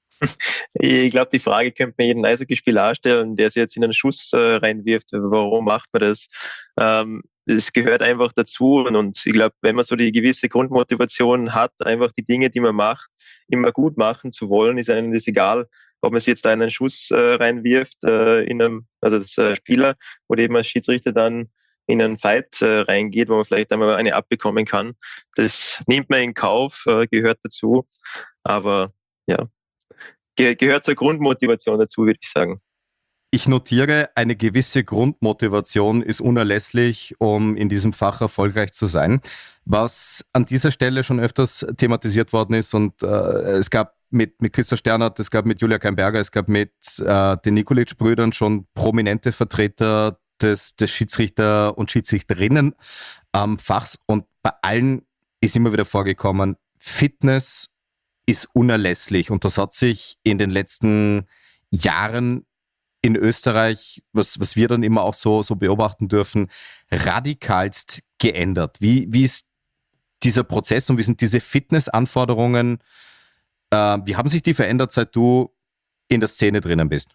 Speaker 3: Ich glaube, die Frage könnte man jeden Eishockeyspieler stellen, der sich jetzt in einen Schuss äh, reinwirft. Warum macht man das? Ähm, es gehört einfach dazu und, und ich glaube, wenn man so die gewisse Grundmotivation hat, einfach die Dinge, die man macht, immer gut machen zu wollen, ist einem das egal, ob man sich jetzt da in einen Schuss äh, reinwirft, äh, in einem, also das äh, Spieler oder eben als Schiedsrichter dann in einen Fight äh, reingeht, wo man vielleicht einmal eine abbekommen kann. Das nimmt man in Kauf, äh, gehört dazu. Aber ja, ge- gehört zur Grundmotivation dazu, würde ich sagen.
Speaker 1: Ich notiere, eine gewisse Grundmotivation ist unerlässlich, um in diesem Fach erfolgreich zu sein. Was an dieser Stelle schon öfters thematisiert worden ist und äh, es gab mit, mit Christoph Sternert, es gab mit Julia Keimberger, es gab mit äh, den Nikolic-Brüdern schon prominente Vertreter des, des Schiedsrichter- und Schiedsrichterinnen am Fachs und bei allen ist immer wieder vorgekommen, Fitness ist unerlässlich und das hat sich in den letzten Jahren in Österreich, was, was wir dann immer auch so, so beobachten dürfen, radikalst geändert. Wie, wie ist dieser Prozess und wie sind diese Fitnessanforderungen, äh, wie haben sich die verändert, seit du in der Szene drinnen bist?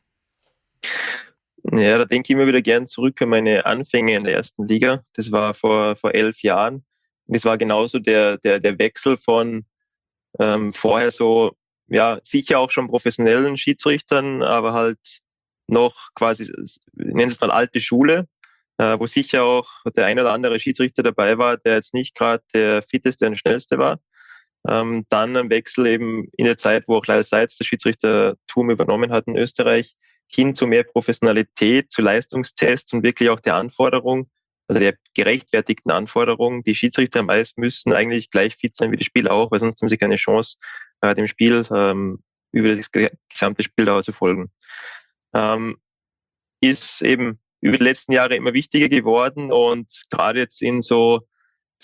Speaker 3: Ja, da denke ich immer wieder gern zurück an meine Anfänge in der ersten Liga. Das war vor, vor elf Jahren. Und es war genauso der, der, der Wechsel von ähm, vorher so, ja, sicher auch schon professionellen Schiedsrichtern, aber halt noch quasi, ich nenne es mal alte Schule, äh, wo sicher auch der ein oder andere Schiedsrichter dabei war, der jetzt nicht gerade der fitteste und schnellste war. Ähm, dann ein Wechsel eben in der Zeit, wo auch Lyle Seitz das Schiedsrichtertum übernommen hat in Österreich, hin zu mehr Professionalität, zu Leistungstests und wirklich auch der Anforderung, also der gerechtfertigten Anforderung, die Schiedsrichter am Eis müssen eigentlich gleich fit sein wie die Spieler auch, weil sonst haben sie keine Chance, äh, dem Spiel ähm, über das gesamte Spieldauer zu folgen. Ähm, ist eben über die letzten Jahre immer wichtiger geworden und gerade jetzt in so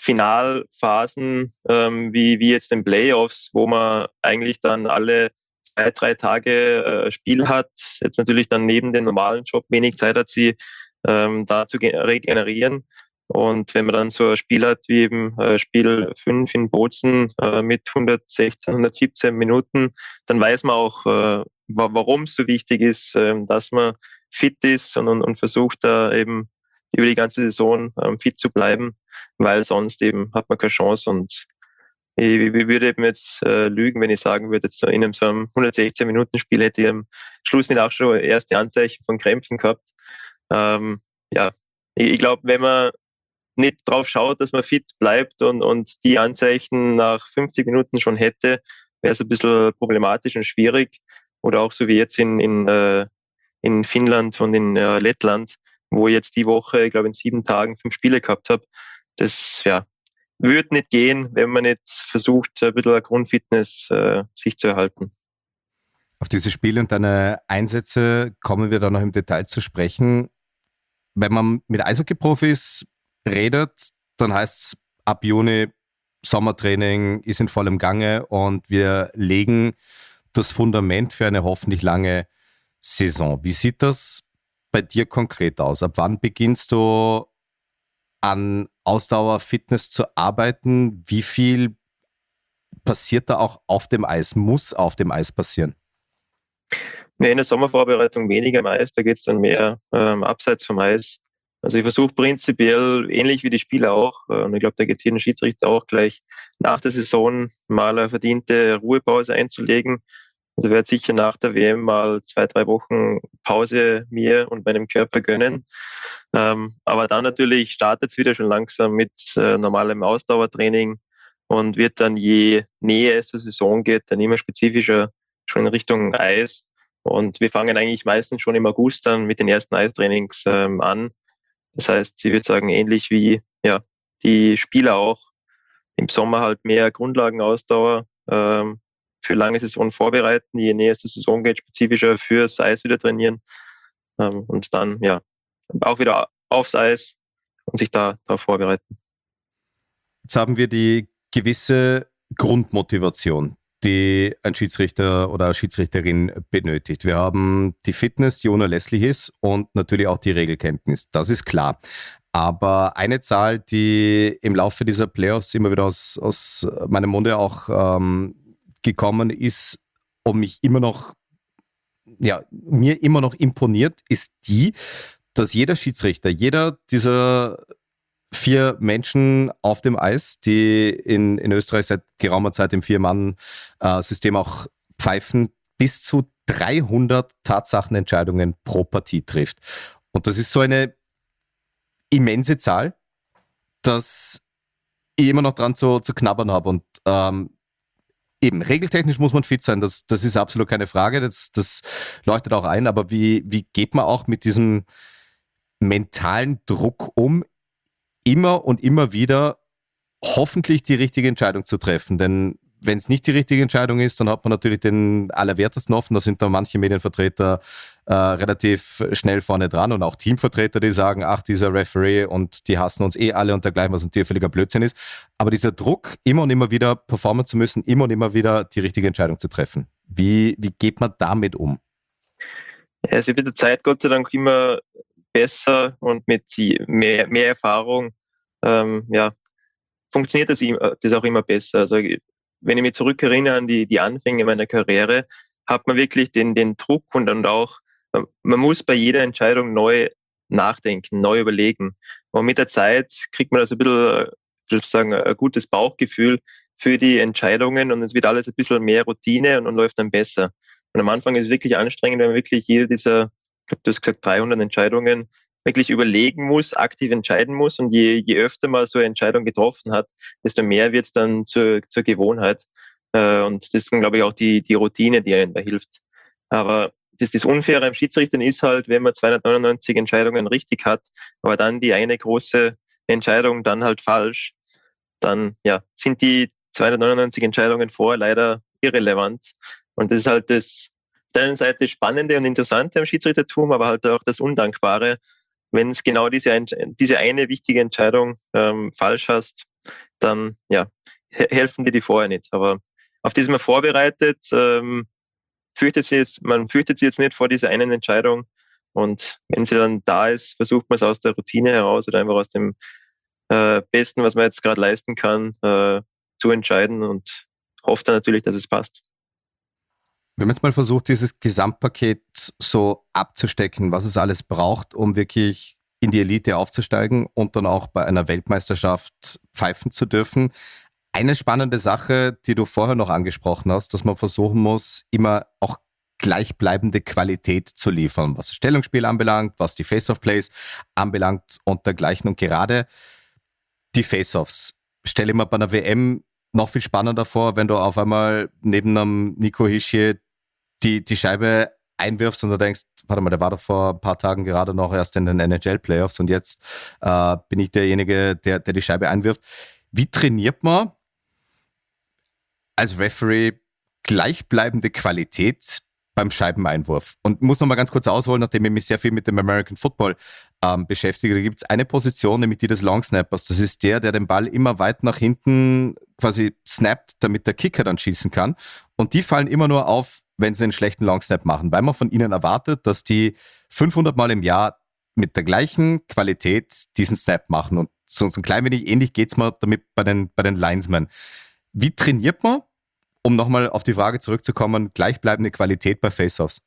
Speaker 3: Finalphasen ähm, wie, wie jetzt den Playoffs, wo man eigentlich dann alle zwei, drei Tage äh, Spiel hat, jetzt natürlich dann neben dem normalen Job wenig Zeit hat, sie ähm, da zu regenerieren. Und wenn man dann so ein Spiel hat wie eben äh, Spiel fünf in Bozen äh, mit hundertsechzehn, hundertsiebzehn Minuten, dann weiß man auch, äh, warum es so wichtig ist, äh, dass man fit ist und, und, und versucht da eben über die ganze Saison ähm, fit zu bleiben, weil sonst eben hat man keine Chance. Und ich, ich würde eben jetzt äh, lügen, wenn ich sagen würde, jetzt so in einem so einem hundertsechzehn-Minuten-Spiel hätte ich am Schluss nicht auch schon erste Anzeichen von Krämpfen gehabt. Ähm, ja, ich, ich glaube, wenn man nicht drauf schaut, dass man fit bleibt und, und die Anzeichen nach fünfzig Minuten schon hätte, wäre es ein bisschen problematisch und schwierig. Oder auch so wie jetzt in, in, äh, in Finnland und in äh, Lettland, wo ich jetzt die Woche, ich glaube, in sieben Tagen fünf Spiele gehabt habe. Das ja, würde nicht gehen, wenn man nicht versucht, ein bisschen eine Grundfitness äh, sich zu erhalten.
Speaker 1: Auf diese Spiele und deine Einsätze kommen wir dann noch im Detail zu sprechen. Wenn man mit Eishockey-Profis redet, dann heißt es ab Juni Sommertraining ist in vollem Gange und wir legen das Fundament für eine hoffentlich lange Saison. Wie sieht das bei dir konkret aus? Ab wann beginnst du an Ausdauer-Fitness zu arbeiten? Wie viel passiert da auch auf dem Eis, muss auf dem Eis passieren?
Speaker 3: Nee, in der Sommervorbereitung weniger am Eis, da geht es dann mehr ähm, abseits vom Eis. Also ich versuche prinzipiell, ähnlich wie die Spieler auch, äh, und ich glaube, da geht es jedem Schiedsrichter auch gleich, nach der Saison mal eine verdiente Ruhepause einzulegen. Also ich werde sicher nach der W M mal zwei, drei Wochen Pause mir und meinem Körper gönnen. Ähm, aber dann natürlich startet es wieder schon langsam mit äh, normalem Ausdauertraining und wird dann, je näher es zur Saison geht, dann immer spezifischer schon in Richtung Eis. Und wir fangen eigentlich meistens schon im August dann mit den ersten Eistrainings ähm, an. Das heißt, ich würde sagen, ähnlich wie ja, die Spieler auch, im Sommer halt mehr Grundlagenausdauer ähm, für lange Saison vorbereiten, je näher es zur Saison geht, spezifischer fürs Eis wieder trainieren ähm, und dann ja auch wieder aufs Eis und sich da darauf vorbereiten.
Speaker 1: Jetzt haben wir die gewisse Grundmotivation, die ein Schiedsrichter oder eine Schiedsrichterin benötigt. Wir haben die Fitness, die unerlässlich ist und natürlich auch die Regelkenntnis. Das ist klar. Aber eine Zahl, die im Laufe dieser Playoffs immer wieder aus, aus meinem Munde auch ähm, gekommen ist und mich immer noch, ja, mir immer noch imponiert, ist die, dass jeder Schiedsrichter, jeder dieser vier Menschen auf dem Eis, die in, in Österreich seit geraumer Zeit im Vier-Mann-System auch pfeifen, bis zu dreihundert Tatsachenentscheidungen pro Partie trifft. Und das ist so eine immense Zahl, dass ich immer noch dran zu, zu knabbern habe. Und ähm, eben, regeltechnisch muss man fit sein, das, das ist absolut keine Frage, das, das leuchtet auch ein, aber wie, wie geht man auch mit diesem mentalen Druck um, immer und immer wieder hoffentlich die richtige Entscheidung zu treffen? Denn wenn es nicht die richtige Entscheidung ist, dann hat man natürlich den Allerwertesten offen. Da sind dann manche Medienvertreter äh, relativ schnell vorne dran und auch Teamvertreter, die sagen, ach, dieser Referee und die hassen uns eh alle und dergleichen, was natürlich völliger Blödsinn ist. Aber dieser Druck, immer und immer wieder performen zu müssen, immer und immer wieder die richtige Entscheidung zu treffen. Wie, wie geht man damit um?
Speaker 3: Ja, es wird mit der Zeit Gott sei Dank immer besser und mit mehr, mehr Erfahrung ähm, ja, funktioniert das, das auch immer besser. Also wenn ich mich zurückerinnere an die, die Anfänge meiner Karriere, hat man wirklich den, den Druck und dann auch, man muss bei jeder Entscheidung neu nachdenken, neu überlegen. Und mit der Zeit kriegt man also ein bisschen, sozusagen, ein gutes Bauchgefühl für die Entscheidungen und es wird alles ein bisschen mehr Routine und, und läuft dann besser. Und am Anfang ist es wirklich anstrengend, wenn man wirklich jede dieser, ich glaube, du hast gesagt, dreihundert Entscheidungen wirklich überlegen muss, aktiv entscheiden muss. Und je, je öfter man so eine Entscheidung getroffen hat, desto mehr wird es dann zur, zur Gewohnheit. Und das ist dann, glaube ich, auch die, die Routine, die einem da hilft. Aber das, das Unfaire am Schiedsrichtern ist halt, wenn man zweihundertneunundneunzig Entscheidungen richtig hat, aber dann die eine große Entscheidung dann halt falsch, dann ja, sind die zweihundertneunundneunzig Entscheidungen vorher leider irrelevant. Und das ist halt das auf der einen Seite Spannende und Interessante am Schiedsrichtertum, aber halt auch das Undankbare. Wenn es genau diese, diese eine wichtige Entscheidung ähm, falsch hast, dann ja, he- helfen dir die vorher nicht. Aber auf die ist man vorbereitet. Ähm, fürchtet sie jetzt, man fürchtet sie jetzt nicht vor dieser einen Entscheidung. Und wenn sie dann da ist, versucht man es aus der Routine heraus oder einfach aus dem äh, Besten, was man jetzt gerade leisten kann, äh, zu entscheiden und hofft dann natürlich, dass es passt.
Speaker 1: Wir haben jetzt mal versucht, dieses Gesamtpaket so abzustecken, was es alles braucht, um wirklich in die Elite aufzusteigen und dann auch bei einer Weltmeisterschaft pfeifen zu dürfen. Eine spannende Sache, die du vorher noch angesprochen hast, dass man versuchen muss, immer auch gleichbleibende Qualität zu liefern, was das Stellungsspiel anbelangt, was die Face-Off-Plays anbelangt und dergleichen. Und gerade die Face-Offs stelle ich mir bei einer W M noch viel spannender vor, wenn du auf einmal neben einem Nico Hischier die, die Scheibe einwirfst und du denkst, warte mal, der war doch vor ein paar Tagen gerade noch erst in den N H L-Playoffs und jetzt äh, bin ich derjenige, der, der die Scheibe einwirft. Wie trainiert man als Referee gleichbleibende Qualität beim Scheibeneinwurf? Und muss noch mal ganz kurz ausholen, nachdem ich mich sehr viel mit dem American Football ähm, beschäftige. Da gibt es eine Position, nämlich die des Long Snappers. Das ist der, der den Ball immer weit nach hinten quasi snappt, damit der Kicker dann schießen kann. Und die fallen immer nur auf, wenn sie einen schlechten Long Snap machen, weil man von ihnen erwartet, dass die fünfhundert Mal im Jahr mit der gleichen Qualität diesen Snap machen. Und so ein klein wenig ähnlich geht es mir damit bei den, bei den Linesmen. Wie trainiert man, um nochmal auf die Frage zurückzukommen, gleichbleibende Qualität bei Face-Offs?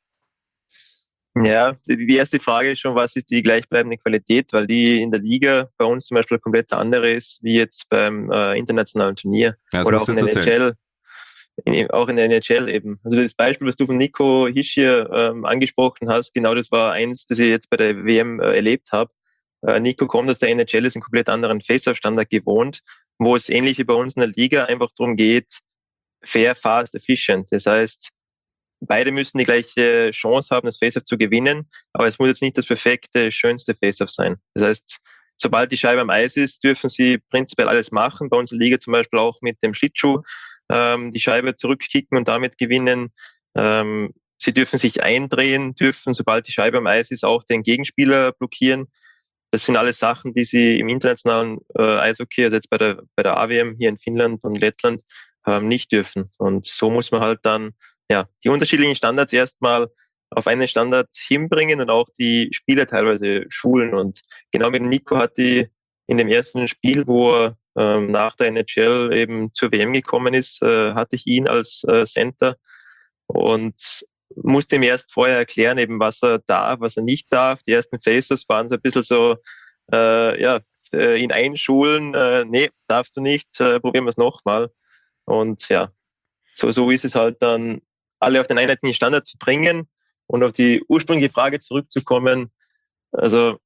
Speaker 3: Ja, die die erste Frage ist schon, was ist die gleichbleibende Qualität, weil die in der Liga bei uns zum Beispiel komplett andere ist, wie jetzt beim äh, internationalen Turnier
Speaker 1: Ja, das
Speaker 3: oder
Speaker 1: musst
Speaker 3: auch
Speaker 1: du
Speaker 3: in
Speaker 1: jetzt
Speaker 3: der
Speaker 1: erzählen.
Speaker 3: N H L. In, auch in der N H L eben. Also das Beispiel, was du von Nico Hischier ähm, angesprochen hast, genau das war eins, das ich jetzt bei der W M äh, erlebt habe. Äh, Nico kommt aus der N H L, ist einen komplett anderen Face-Off-Standard gewohnt, wo es ähnlich wie bei uns in der Liga einfach darum geht, fair, fast, efficient. Das heißt, beide müssen die gleiche Chance haben, das Face-Off zu gewinnen, aber es muss jetzt nicht das perfekte, schönste Face-Off sein. Das heißt, sobald die Scheibe am Eis ist, dürfen sie prinzipiell alles machen. Bei uns in der Liga zum Beispiel auch mit dem Schlittschuh ähm, die Scheibe zurückkicken und damit gewinnen. Ähm, sie dürfen sich eindrehen, dürfen, sobald die Scheibe am Eis ist, auch den Gegenspieler blockieren. Das sind alles Sachen, die sie im internationalen äh, Eishockey, also jetzt bei der, bei der A W M hier in Finnland und Lettland, ähm, nicht dürfen. Und so muss man halt dann ja die unterschiedlichen Standards erstmal auf einen Standard hinbringen und auch die Spieler teilweise schulen. Und genau mit Nico hat die in dem ersten Spiel, wo er ähm, nach der N H L eben zur W M gekommen ist, äh, hatte ich ihn als äh, Center und musste ihm erst vorher erklären, eben was er darf, was er nicht darf. Die ersten Faces waren so ein bisschen so, äh, ja, äh, ihn einschulen, äh, nee, darfst du nicht, äh, probieren wir es nochmal. Und ja, so, so ist es halt dann, alle auf den einheitlichen Standard zu bringen und auf die ursprüngliche Frage zurückzukommen. Also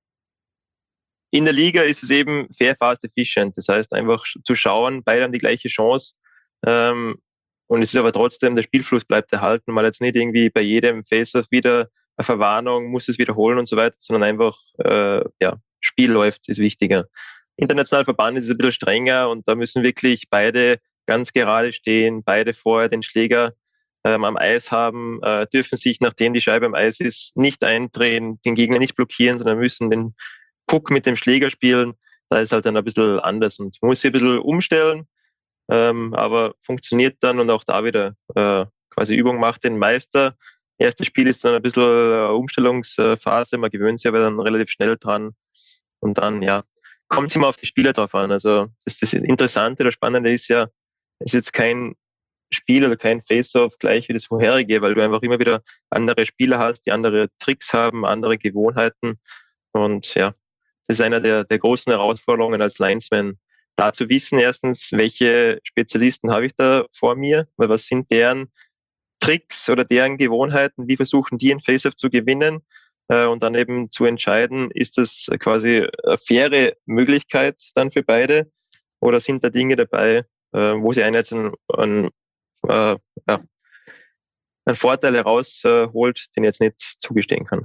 Speaker 3: in der Liga ist es eben fair, fast, efficient. Das heißt einfach zu schauen, beide haben die gleiche Chance. Ähm, und es ist aber trotzdem, der Spielfluss bleibt erhalten, mal jetzt nicht irgendwie bei jedem Face-Off wieder eine Verwarnung, muss es wiederholen und so weiter, sondern einfach, äh, ja, Spiel läuft, ist wichtiger. International Verband ist es ein bisschen strenger und da müssen wirklich beide ganz gerade stehen, beide vorher den Schläger ähm, am Eis haben, äh, dürfen sich, nachdem die Scheibe am Eis ist, nicht eindrehen, den Gegner nicht blockieren, sondern müssen den Puck mit dem Schläger spielen. Da ist halt dann ein bisschen anders und man muss sich ein bisschen umstellen, ähm, aber funktioniert dann und auch da wieder äh, quasi Übung macht den Meister. Erstes Spiel ist dann ein bisschen äh, Umstellungsphase, man gewöhnt sich aber dann relativ schnell dran und dann, ja, kommt es immer auf die Spieler drauf an. Also das, das Interessante oder Spannende ist ja, es ist jetzt kein Spiel oder kein Face-Off gleich wie das vorherige, weil du einfach immer wieder andere Spieler hast, die andere Tricks haben, andere Gewohnheiten und ja, das ist einer der, der großen Herausforderungen als Linesman, da zu wissen, erstens, welche Spezialisten habe ich da vor mir, weil was sind deren Tricks oder deren Gewohnheiten, wie versuchen die ein Face-Off zu gewinnen äh, und dann eben zu entscheiden, ist das quasi eine faire Möglichkeit dann für beide oder sind da Dinge dabei, äh, wo sie einer jetzt einen, einen, äh, ja, einen Vorteil herausholt, den jetzt nicht zugestehen kann.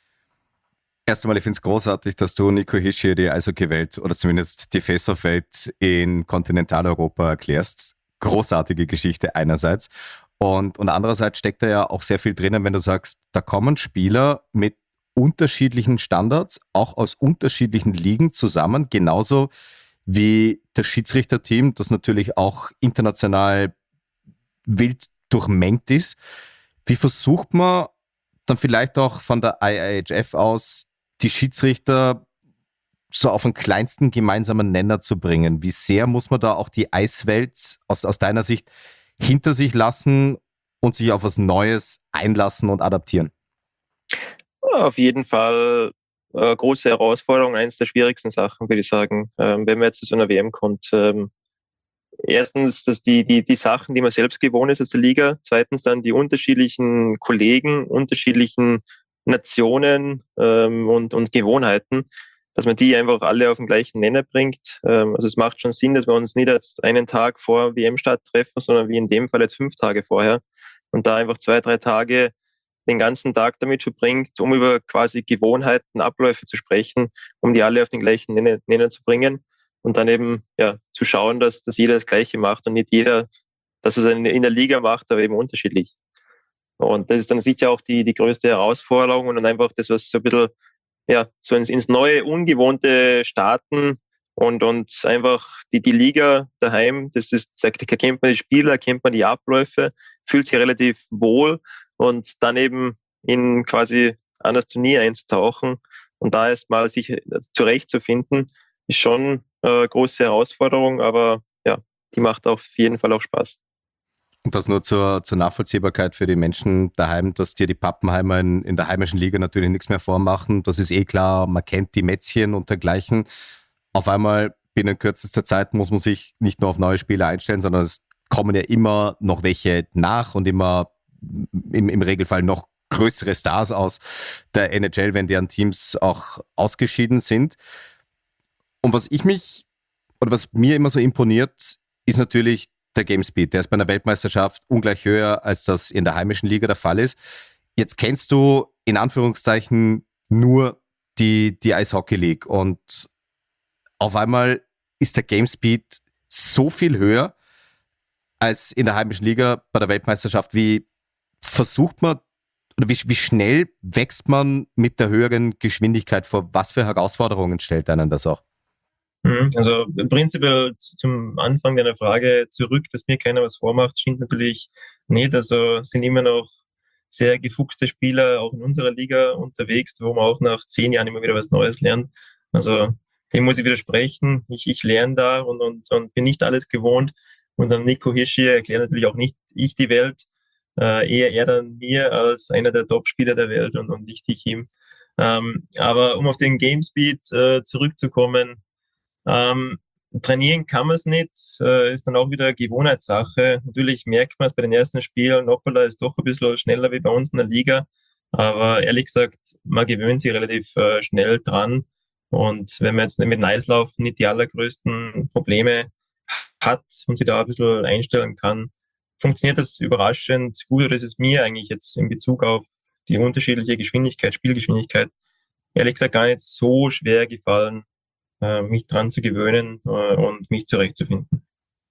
Speaker 1: Erst einmal, ich finde es großartig, dass du Nico Hischier die Eishockey-Welt oder zumindest die Face-Off-Welt in Kontinentaleuropa erklärst. Großartige Geschichte einerseits. Und, und andererseits steckt da ja auch sehr viel drinnen, wenn du sagst, da kommen Spieler mit unterschiedlichen Standards, auch aus unterschiedlichen Ligen zusammen, genauso wie das Schiedsrichterteam, das natürlich auch international wild durchmengt ist. Wie versucht man dann vielleicht auch von der I I H F aus, die Schiedsrichter so auf den kleinsten gemeinsamen Nenner zu bringen? Wie sehr muss man da auch die Eiswelt aus, aus deiner Sicht hinter sich lassen und sich auf was Neues einlassen und adaptieren?
Speaker 3: Auf jeden Fall äh, große Herausforderung, eines der schwierigsten Sachen, würde ich sagen, ähm, wenn man jetzt zu so einer W M kommt. Ähm, erstens, dass die, die, die Sachen, die man selbst gewohnt ist aus der Liga. Zweitens dann die unterschiedlichen Kollegen, unterschiedlichen Nationen ähm, und, und Gewohnheiten, dass man die einfach alle auf den gleichen Nenner bringt. Ähm, also es macht schon Sinn, dass wir uns nicht jetzt einen Tag vor W M-Start treffen, sondern wie in dem Fall jetzt fünf Tage vorher und da einfach zwei, drei Tage den ganzen Tag damit verbringt, um über quasi Gewohnheiten, Abläufe zu sprechen, um die alle auf den gleichen Nenner, Nenner zu bringen und dann eben ja zu schauen, dass, dass jeder das Gleiche macht und nicht jeder, dass es in der Liga macht, aber eben unterschiedlich. Und das ist dann sicher auch die, die größte Herausforderung und dann einfach das, was so ein bisschen ja, so ins, ins neue, ungewohnte starten und, und einfach die, die Liga daheim, das ist, da kennt man die Spieler, kennt man die Abläufe, fühlt sich relativ wohl und dann eben in quasi an das Turnier einzutauchen und da erstmal sich zurechtzufinden, ist schon eine große Herausforderung, aber ja, die macht auf jeden Fall auch Spaß.
Speaker 1: Und das nur zur, zur Nachvollziehbarkeit für die Menschen daheim, dass dir die Pappenheimer in, in der heimischen Liga natürlich nichts mehr vormachen. Das ist eh klar, man kennt die Mätzchen und dergleichen. Auf einmal binnen kürzester Zeit muss man sich nicht nur auf neue Spieler einstellen, sondern es kommen ja immer noch welche nach und immer im, im Regelfall noch größere Stars aus der N H L, wenn deren Teams auch ausgeschieden sind. Und was ich mich, oder was mir immer so imponiert, ist natürlich der Game Speed. Der ist bei einer Weltmeisterschaft ungleich höher, als das in der heimischen Liga der Fall ist. Jetzt kennst du in Anführungszeichen nur die, die Eishockey League und auf einmal ist der Game Speed so viel höher als in der heimischen Liga bei der Weltmeisterschaft. Wie versucht man oder wie, wie schnell wächst man mit der höheren Geschwindigkeit vor? Was für Herausforderungen stellt einen das auch?
Speaker 3: Also prinzipiell zum Anfang deiner Frage zurück, dass mir keiner was vormacht, stimmt natürlich nicht. Also sind immer noch sehr gefuchste Spieler auch in unserer Liga unterwegs, wo man auch nach zehn Jahren immer wieder was Neues lernt. Also dem muss ich widersprechen. Ich, ich lerne da und, und, und bin nicht alles gewohnt. Und dann Nico Hischier erklärt natürlich auch nicht ich die Welt, äh, eher er dann mir als einer der Top-Spieler der Welt und, und nicht ich ihm. Ähm, aber um auf den Game Speed äh, zurückzukommen, Ähm, trainieren kann man es nicht, äh, ist dann auch wieder Gewohnheitssache. Natürlich merkt man es bei den ersten Spielen, Noppala ist doch ein bisschen schneller wie bei uns in der Liga, aber ehrlich gesagt, man gewöhnt sich relativ äh, schnell dran und wenn man jetzt mit dem Eislauf nicht die allergrößten Probleme hat und sich da ein bisschen einstellen kann, funktioniert das überraschend gut oder ist es mir eigentlich jetzt in Bezug auf die unterschiedliche Geschwindigkeit, Spielgeschwindigkeit, ehrlich gesagt gar nicht so schwer gefallen, mich dran zu gewöhnen äh, und mich zurechtzufinden.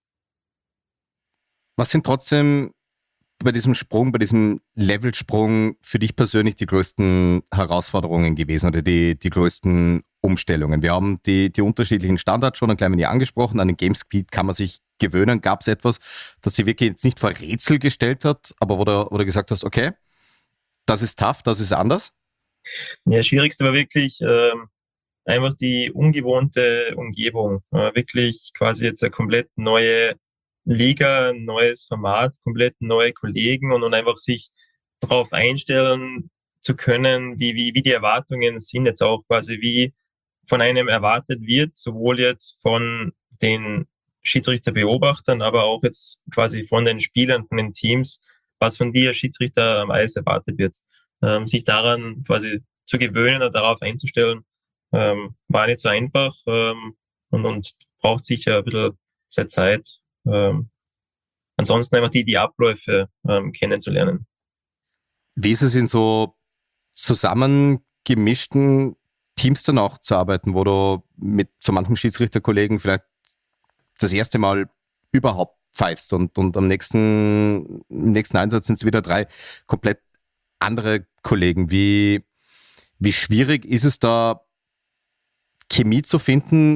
Speaker 1: Was sind trotzdem bei diesem Sprung, bei diesem Levelsprung für dich persönlich die größten Herausforderungen gewesen oder die, die größten Umstellungen? Wir haben die, die unterschiedlichen Standards schon ein klein wenig angesprochen. An den Game Speed kann man sich gewöhnen. Gab es etwas, das sie wirklich jetzt nicht vor Rätsel gestellt hat, aber wo du, wo du gesagt hast, okay, das ist tough, das ist anders?
Speaker 3: Ja, das Schwierigste war wirklich ähm, einfach die ungewohnte Umgebung. Äh, wirklich quasi jetzt eine komplett neue Liga, ein neues Format, komplett neue Kollegen und, und einfach sich darauf einstellen zu können, wie, wie, wie die Erwartungen sind, jetzt auch quasi wie von einem erwartet wird, sowohl jetzt von den Schiedsrichterbeobachtern, aber auch jetzt quasi von den Spielern, von den Teams, was von dir Schiedsrichter am Eis erwartet wird. Ähm, sich daran quasi zu gewöhnen oder darauf einzustellen, Ähm, war nicht so einfach ähm, und, und braucht sicher ein bisschen seine Zeit. Ähm, ansonsten einfach die, die Abläufe ähm, kennenzulernen.
Speaker 1: Wie ist es in so zusammengemischten Teams dann auch zu arbeiten, wo du mit so manchem Schiedsrichterkollegen vielleicht das erste Mal überhaupt pfeifst und, und am nächsten, im nächsten Einsatz sind es wieder drei komplett andere Kollegen. Wie, wie schwierig ist es da, Chemie zu finden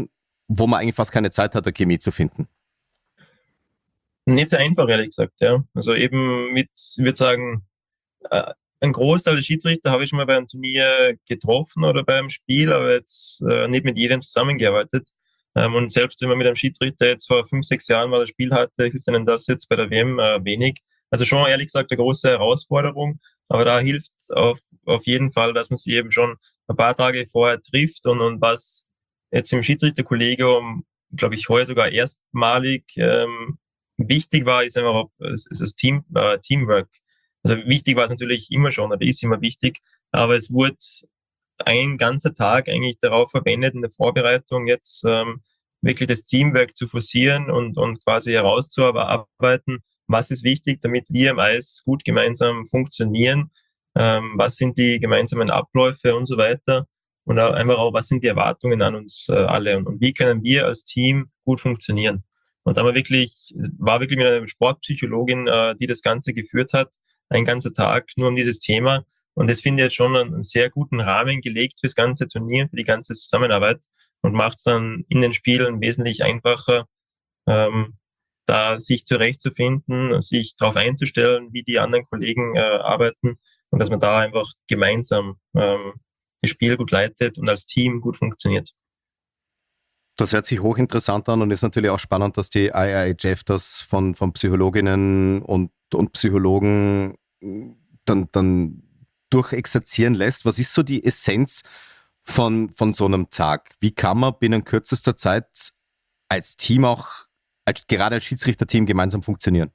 Speaker 1: wo man eigentlich fast keine Zeit hat, eine Chemie zu finden?
Speaker 3: Nicht so einfach, ehrlich gesagt, ja. Also eben mit, ich würde sagen, äh, ein Großteil der Schiedsrichter habe ich schon mal bei einem Turnier getroffen oder beim Spiel, aber jetzt äh, nicht mit jedem zusammengearbeitet. Ähm, und selbst wenn man mit einem Schiedsrichter jetzt vor fünf, sechs Jahren mal das Spiel hatte, hilft einem das jetzt bei der W M äh, wenig. Also schon ehrlich gesagt eine große Herausforderung, aber da hilft auf, auf jeden Fall, dass man sich eben schon ein paar Tage vorher trifft und, und was jetzt im Schiedsrichterkollegium, glaube ich, heuer sogar erstmalig ähm, wichtig war, ist einfach auch das, das Team, äh, Teamwork. Also wichtig war es natürlich immer schon, oder ist immer wichtig, aber es wurde ein ganzer Tag eigentlich darauf verwendet, in der Vorbereitung jetzt ähm, wirklich das Teamwork zu forcieren und, und quasi herauszuarbeiten, was ist wichtig, damit wir im Eis gut gemeinsam funktionieren, ähm, was sind die gemeinsamen Abläufe und so weiter und auch einfach auch, was sind die Erwartungen an uns äh, alle und, und wie können wir als Team gut funktionieren. Und da war wirklich, war wirklich mit einer Sportpsychologin, äh, die das Ganze geführt hat, ein ganzer Tag nur um dieses Thema. Und das finde ich jetzt schon einen sehr guten Rahmen gelegt fürs ganze Turnier, für die ganze Zusammenarbeit und macht es dann in den Spielen wesentlich einfacher, ähm, da sich zurechtzufinden, sich darauf einzustellen, wie die anderen Kollegen äh, arbeiten und dass man da einfach gemeinsam ähm, das Spiel gut leitet und als Team gut funktioniert.
Speaker 1: Das hört sich hochinteressant an und ist natürlich auch spannend, dass die I I H F das von, von Psychologinnen und, und Psychologen dann, dann durchexerzieren lässt. Was ist so die Essenz von, von so einem Tag? Wie kann man binnen kürzester Zeit als Team auch, als, gerade als Schiedsrichterteam gemeinsam funktionieren?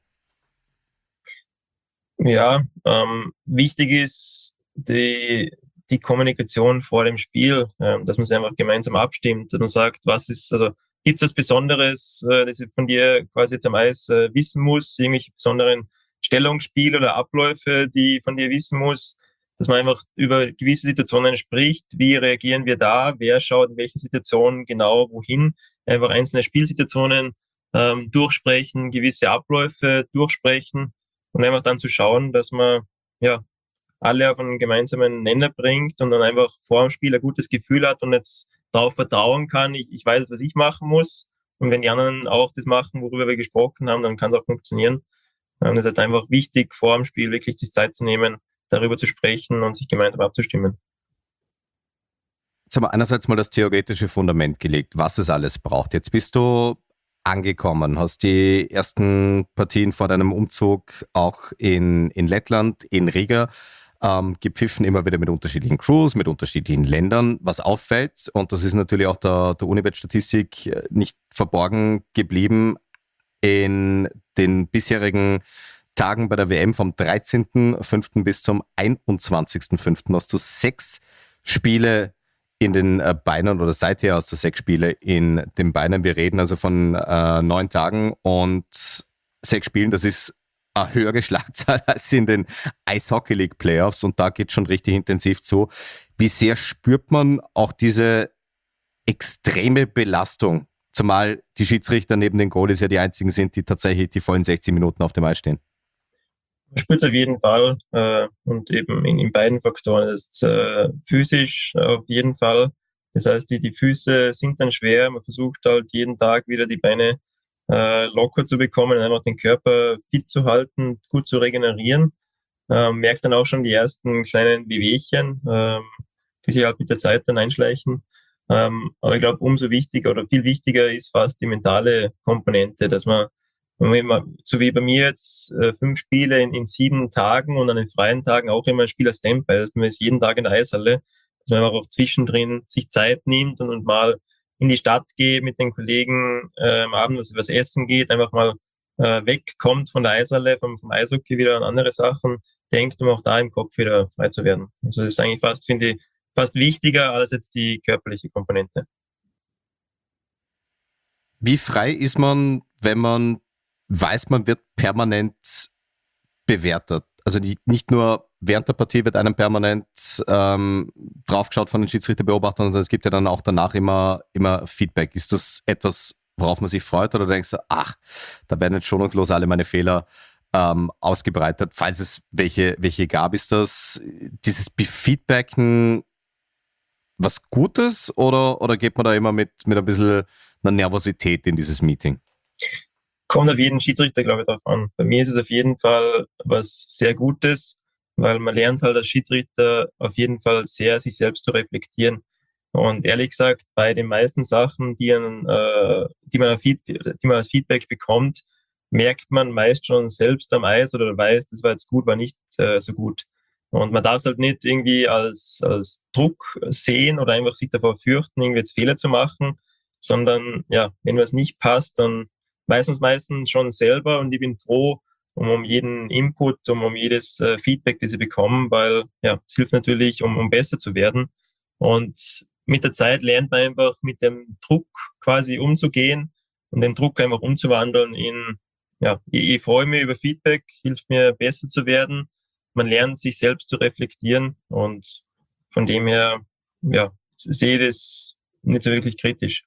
Speaker 3: Ja, ähm, wichtig ist die, die Kommunikation vor dem Spiel, ähm, dass man sich einfach gemeinsam abstimmt, dass man sagt, was ist, also gibt es was Besonderes, äh, das ich von dir quasi jetzt am Eis äh, wissen muss, irgendwelche besonderen Stellungsspiele oder Abläufe, die ich von dir wissen muss, dass man einfach über gewisse Situationen spricht, wie reagieren wir da, wer schaut in welchen Situationen genau wohin, einfach einzelne Spielsituationen ähm, durchsprechen, gewisse Abläufe durchsprechen und einfach dann zu schauen, dass man ja alle auf einen gemeinsamen Nenner bringt und dann einfach vor dem Spiel ein gutes Gefühl hat und jetzt darauf vertrauen kann, ich, ich weiß, was ich machen muss und wenn die anderen auch das machen, worüber wir gesprochen haben, dann kann es auch funktionieren. Und es ist einfach wichtig, vor dem Spiel wirklich sich Zeit zu nehmen, darüber zu sprechen und sich gemeinsam abzustimmen.
Speaker 1: Jetzt haben wir einerseits mal das theoretische Fundament gelegt, was es alles braucht. Jetzt bist du angekommen, hast die ersten Partien vor deinem Umzug auch in, in Lettland, in Riga, ähm, gepfiffen, immer wieder mit unterschiedlichen Crews, mit unterschiedlichen Ländern. Was auffällt, und das ist natürlich auch der, der Unibet-Statistik nicht verborgen geblieben, in den bisherigen Tagen bei der W M vom dreizehnten fünften bis zum einundzwanzigsten fünften hast du sechs Spiele in den Beinen oder seither hast du sechs Spiele in den Beinen. Wir reden also von äh, neun Tagen und sechs Spielen. Das ist eine höhere Schlagzahl als in den Eishockey League Playoffs und da geht schon richtig intensiv zu. Wie sehr spürt man auch diese extreme Belastung? Zumal die Schiedsrichter neben den Goalies ja die einzigen sind, die tatsächlich die vollen sechzig Minuten auf dem Eis stehen.
Speaker 3: Man spürt es auf jeden Fall äh, und eben in, in beiden Faktoren. Das ist äh, physisch auf jeden Fall. Das heißt, die, die Füße sind dann schwer. Man versucht halt jeden Tag wieder die Beine äh, locker zu bekommen, einfach den Körper fit zu halten, gut zu regenerieren. Ähm, merkt dann auch schon die ersten kleinen Wehwehchen, ähm, die sich halt mit der Zeit dann einschleichen. Ähm, aber ich glaube, umso wichtiger oder viel wichtiger ist fast die mentale Komponente, dass man, wenn man so wie bei mir jetzt äh, fünf Spiele in, in sieben Tagen und an den freien Tagen auch immer ein Spiel als Standby, dass man ist jeden Tag in der Eishalle, dass man einfach auch zwischendrin sich Zeit nimmt und, und mal in die Stadt geht mit den Kollegen, äh, am Abend was, was essen geht, einfach mal äh, wegkommt von der Eishalle, vom, vom Eishockey wieder an andere Sachen denkt, um auch da im Kopf wieder frei zu werden. Also das ist eigentlich fast, finde ich, fast wichtiger als jetzt die körperliche Komponente.
Speaker 1: Wie frei ist man, wenn man weiß, man wird permanent bewertet? Also nicht nur während der Partie wird einem permanent ähm, draufgeschaut von den Schiedsrichterbeobachtern, sondern es gibt ja dann auch danach immer, immer Feedback. Ist das etwas, worauf man sich freut oder denkst du, ach, da werden jetzt schonungslos alle meine Fehler ähm, ausgebreitet, falls es welche, welche gab? Ist das dieses Befeedbacken was Gutes oder, oder geht man da immer mit, mit ein bisschen einer Nervosität in dieses Meeting?
Speaker 3: Kommt auf jeden Schiedsrichter, glaube ich, drauf an. Bei mir ist es auf jeden Fall was sehr Gutes, weil man lernt halt als Schiedsrichter auf jeden Fall sehr, sich selbst zu reflektieren. Und ehrlich gesagt, bei den meisten Sachen, die, an, äh, die, man, die man als Feedback bekommt, merkt man meist schon selbst am Eis oder weiß, das war jetzt gut, war nicht äh, so gut. Und man darf es halt nicht irgendwie als, als Druck sehen oder einfach sich davor fürchten, irgendwie jetzt Fehler zu machen, sondern ja, wenn was nicht passt, dann weiß man es meistens schon selber und ich bin froh um, um jeden Input, um, um jedes äh, Feedback, das ich bekomme, weil ja, es hilft natürlich, um, um besser zu werden. Und mit der Zeit lernt man einfach mit dem Druck quasi umzugehen und den Druck einfach umzuwandeln in, ja, ich, ich freue mich über Feedback, hilft mir besser zu werden. Man lernt sich selbst zu reflektieren und von dem her, ja, sehe ich das nicht so wirklich kritisch.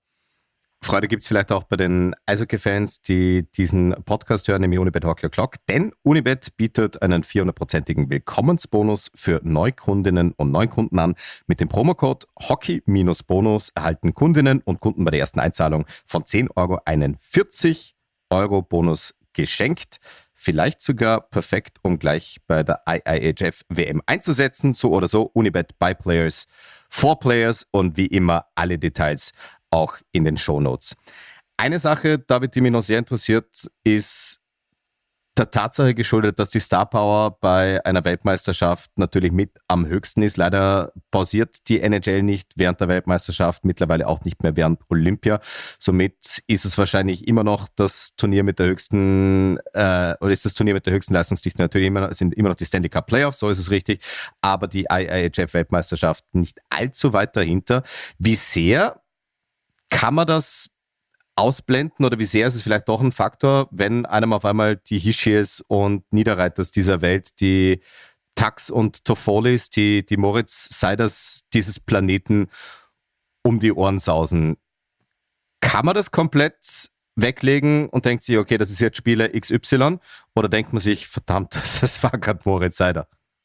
Speaker 1: Freude gibt es vielleicht auch bei den Eishockey-Fans, die diesen Podcast hören, nämlich Unibet Hockey O'Clock, denn Unibet bietet einen vierhundertprozentigen Willkommensbonus für Neukundinnen und Neukunden an. Mit dem Promocode Hockey-Bonus erhalten Kundinnen und Kunden bei der ersten Einzahlung von zehn Euro einen vierzig Euro Bonus geschenkt. Vielleicht sogar perfekt, um gleich bei der I I H F W M einzusetzen. So oder so, Unibet by Players, for Players und wie immer alle Details auch in den Shownotes. Eine Sache, David, die mich noch sehr interessiert, ist der Tatsache geschuldet, dass die Star Power bei einer Weltmeisterschaft natürlich mit am höchsten ist. Leider pausiert die N H L nicht während der Weltmeisterschaft, mittlerweile auch nicht mehr während Olympia. Somit ist es wahrscheinlich immer noch das Turnier mit der höchsten, äh, oder ist das Turnier mit der höchsten Leistungsdichte. Natürlich immer, sind immer noch die Stanley Cup Playoffs, so ist es richtig, aber die I I H F Weltmeisterschaft nicht allzu weit dahinter. Wie sehr kann man das ausblenden oder wie sehr ist es vielleicht doch ein Faktor, wenn einem auf einmal die Hischies und Niederreiters dieser Welt, die Tax und Toffolis, die, die Moritz Seiders dieses Planeten um die Ohren sausen? Kann man das komplett weglegen und denkt sich, okay, das ist jetzt Spieler X Y, oder denkt man sich, verdammt, das war gerade Moritz Seider?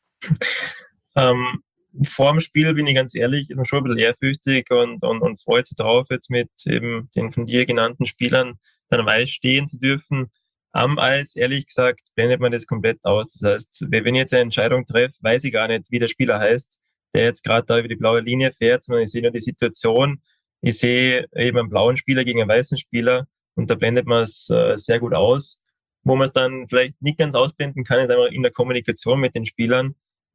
Speaker 3: Ähm, vor dem Spiel bin ich ganz ehrlich schon ein bisschen ehrfürchtig und, und, und freut sich drauf, jetzt mit eben den von dir genannten Spielern dann am Eis stehen zu dürfen. Am Eis, ehrlich gesagt, blendet man das komplett aus. Das heißt, wenn ich jetzt eine Entscheidung treffe, weiß ich gar nicht, wie der Spieler heißt, der jetzt gerade da über die blaue Linie fährt, sondern ich sehe nur die Situation. Ich sehe eben einen blauen Spieler gegen einen weißen Spieler und da blendet man es äh, sehr gut aus. Wo man es dann vielleicht nicht ganz ausblenden kann, ist einfach in der Kommunikation mit den Spielern.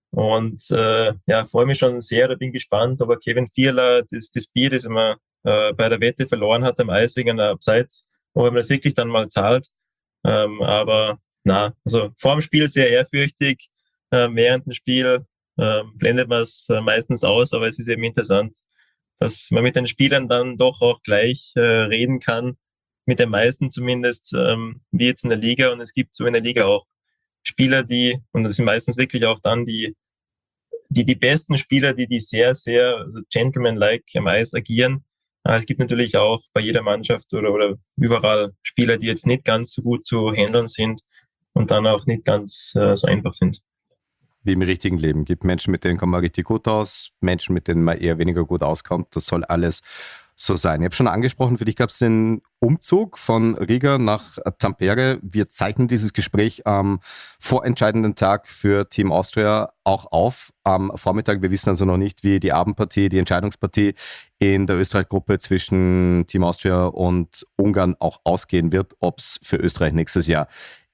Speaker 3: Und äh, ja, freue mich schon sehr, da bin gespannt, aber Kevin Fiala, das, das Bier, das er äh, bei der Wette verloren hat am Eis wegen einer Abseits, ob er mir das wirklich dann mal zahlt. Ähm, aber na, also vor dem Spiel sehr ehrfürchtig, äh, während dem Spiel äh, blendet man es äh, meistens aus, aber es ist eben interessant, dass man mit den Spielern dann doch auch gleich äh, reden kann, mit den meisten zumindest, ähm, wie jetzt in der Liga. Und es gibt so in der Liga auch Spieler, die, und das sind meistens wirklich auch dann die, die, die besten Spieler, die, die sehr, sehr also gentleman-like am Eis agieren. Äh, es gibt natürlich auch bei jeder Mannschaft oder, oder überall Spieler, die jetzt nicht ganz so gut zu handeln sind und dann auch nicht ganz äh, so einfach sind.
Speaker 1: Wie im richtigen Leben. Es gibt Menschen, mit denen kommt man richtig gut aus, Menschen, mit denen man eher weniger gut auskommt. Das soll alles so sein. Ich habe schon angesprochen, für dich gab es den Umzug von Riga nach Tampere. Wir zeichnen dieses Gespräch am vorentscheidenden Tag für Team Austria auch auf. Am Vormittag, wir wissen also noch nicht, wie die Abendpartie, die Entscheidungspartie in der Österreich-Gruppe zwischen Team Austria und Ungarn auch ausgehen wird, ob es für Österreich nächstes Jahr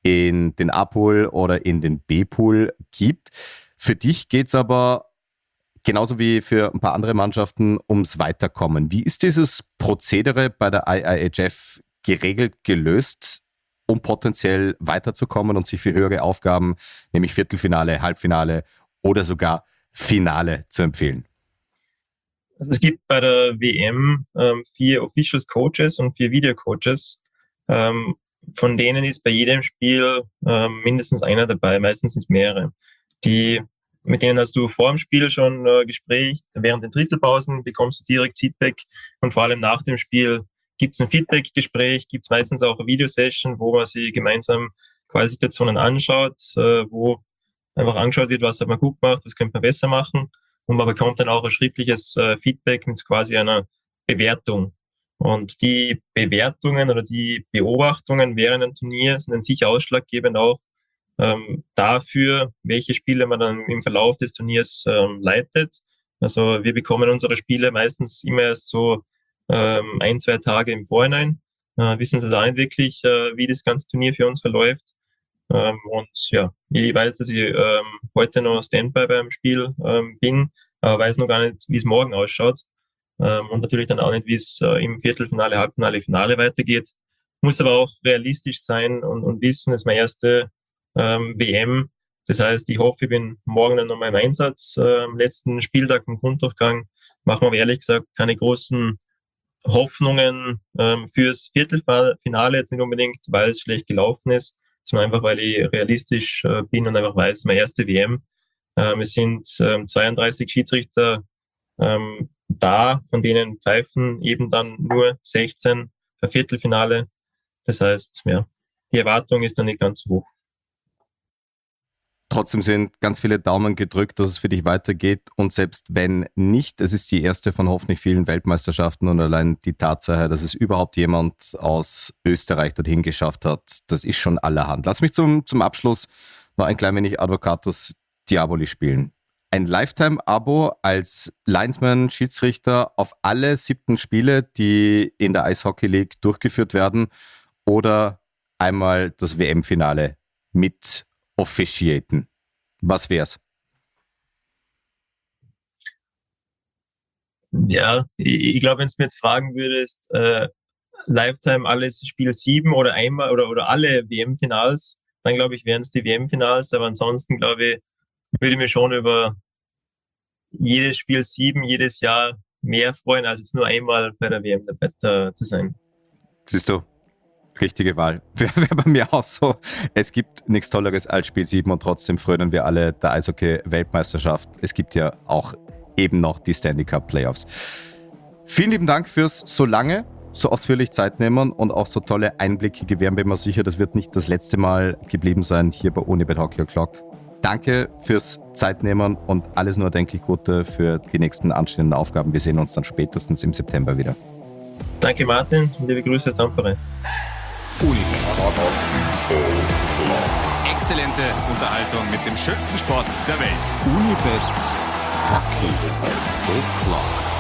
Speaker 1: in den A-Pool oder in den B-Pool gibt. Für dich geht es aber genauso wie für ein paar andere Mannschaften ums Weiterkommen. Wie ist dieses Prozedere bei der I I H F geregelt, gelöst, um potenziell weiterzukommen und sich für höhere Aufgaben, nämlich Viertelfinale, Halbfinale oder sogar Finale zu empfehlen?
Speaker 3: Also es gibt bei der W M ähm, vier Officials Coaches und vier Video Coaches. Ähm, von denen ist bei jedem Spiel ähm, mindestens einer dabei, meistens sind es mehrere. Die Mit denen hast du vor dem Spiel schon äh, Gespräch, während den Drittelpausen bekommst du direkt Feedback und vor allem nach dem Spiel gibt es ein Feedback-Gespräch, gibt es meistens auch eine Videosession, wo man sich gemeinsam quasi Situationen anschaut, äh, wo einfach angeschaut wird, was hat man gut gemacht, was könnte man besser machen. und man bekommt dann auch ein schriftliches äh, Feedback mit quasi einer Bewertung. Und die Bewertungen oder die Beobachtungen während einem Turnier sind dann sicher ausschlaggebend auch ähm, dafür, welche Spiele man dann im Verlauf des Turniers ähm, leitet. Also wir bekommen unsere Spiele meistens immer erst so ähm, ein, zwei Tage im Vorhinein, äh, wissen das auch nicht wirklich, äh, wie das ganze Turnier für uns verläuft. Ähm, und ja, ich weiß, dass ich ähm, heute noch Standby beim Spiel ähm, bin, aber weiß noch gar nicht, wie es morgen ausschaut. Ähm, und natürlich dann auch nicht, wie es äh, im Viertelfinale, Halbfinale, Finale weitergeht. Muss aber auch realistisch sein und, und wissen, es ist meine erste ähm, W M. Das heißt, ich hoffe, ich bin morgen dann nochmal im Einsatz. Äh, am letzten Spieltag im Grunddurchgang machen wir aber ehrlich gesagt keine großen Hoffnungen ähm, fürs Viertelfinale, jetzt nicht unbedingt, weil es schlecht gelaufen ist, sondern einfach, weil ich realistisch äh, bin und einfach weiß, meine erste W M. Ähm, es sind ähm, zweiunddreißig Schiedsrichter ähm, da, von denen pfeifen eben dann nur sechzehn für Viertelfinale. Das heißt, ja, die Erwartung ist dann nicht ganz hoch.
Speaker 1: Trotzdem sind ganz viele Daumen gedrückt, dass es für dich weitergeht. Und selbst wenn nicht, es ist die erste von hoffentlich vielen Weltmeisterschaften und allein die Tatsache, dass es überhaupt jemand aus Österreich dorthin geschafft hat, das ist schon allerhand. Lass mich zum, zum Abschluss noch ein klein wenig Advocatus Diaboli spielen. Ein Lifetime-Abo als Linesman, Schiedsrichter auf alle siebten Spiele, die in der Eishockey League durchgeführt werden, oder einmal das W M-Finale mit officiaten. Was wär's?
Speaker 3: Ja, ich, ich glaube, wenn du mir jetzt fragen würdest, äh, Lifetime alles Spiel sieben oder einmal oder, oder alle W M-Finals, dann glaube ich, wären es die W M-Finals, aber ansonsten glaube ich, würde ich mich schon über jedes Spiel sieben, jedes Jahr mehr freuen, als jetzt nur einmal bei der W M dabei zu sein.
Speaker 1: Siehst du? Richtige Wahl. Wäre wär bei mir auch so. Es gibt nichts Tolleres als Spiel sieben und trotzdem frönen wir alle der Eishockey-Weltmeisterschaft. Es gibt ja auch eben noch die Stanley Cup Playoffs. Vielen lieben Dank fürs so lange, so ausführlich Zeit nehmen und auch so tolle Einblicke gewähren. Bin mir sicher, das wird nicht das letzte Mal geblieben sein hier bei Unibet Hockey O'Clock. Danke fürs Zeitnehmen und alles nur erdenklich Gute für die nächsten anstehenden Aufgaben. Wir sehen uns dann spätestens im September wieder.
Speaker 3: Danke Martin und liebe Grüße aus Tampere.
Speaker 4: Unibet. Exzellente Unterhaltung mit dem schönsten Sport der Welt.
Speaker 5: Unibet Hockey O'Clock.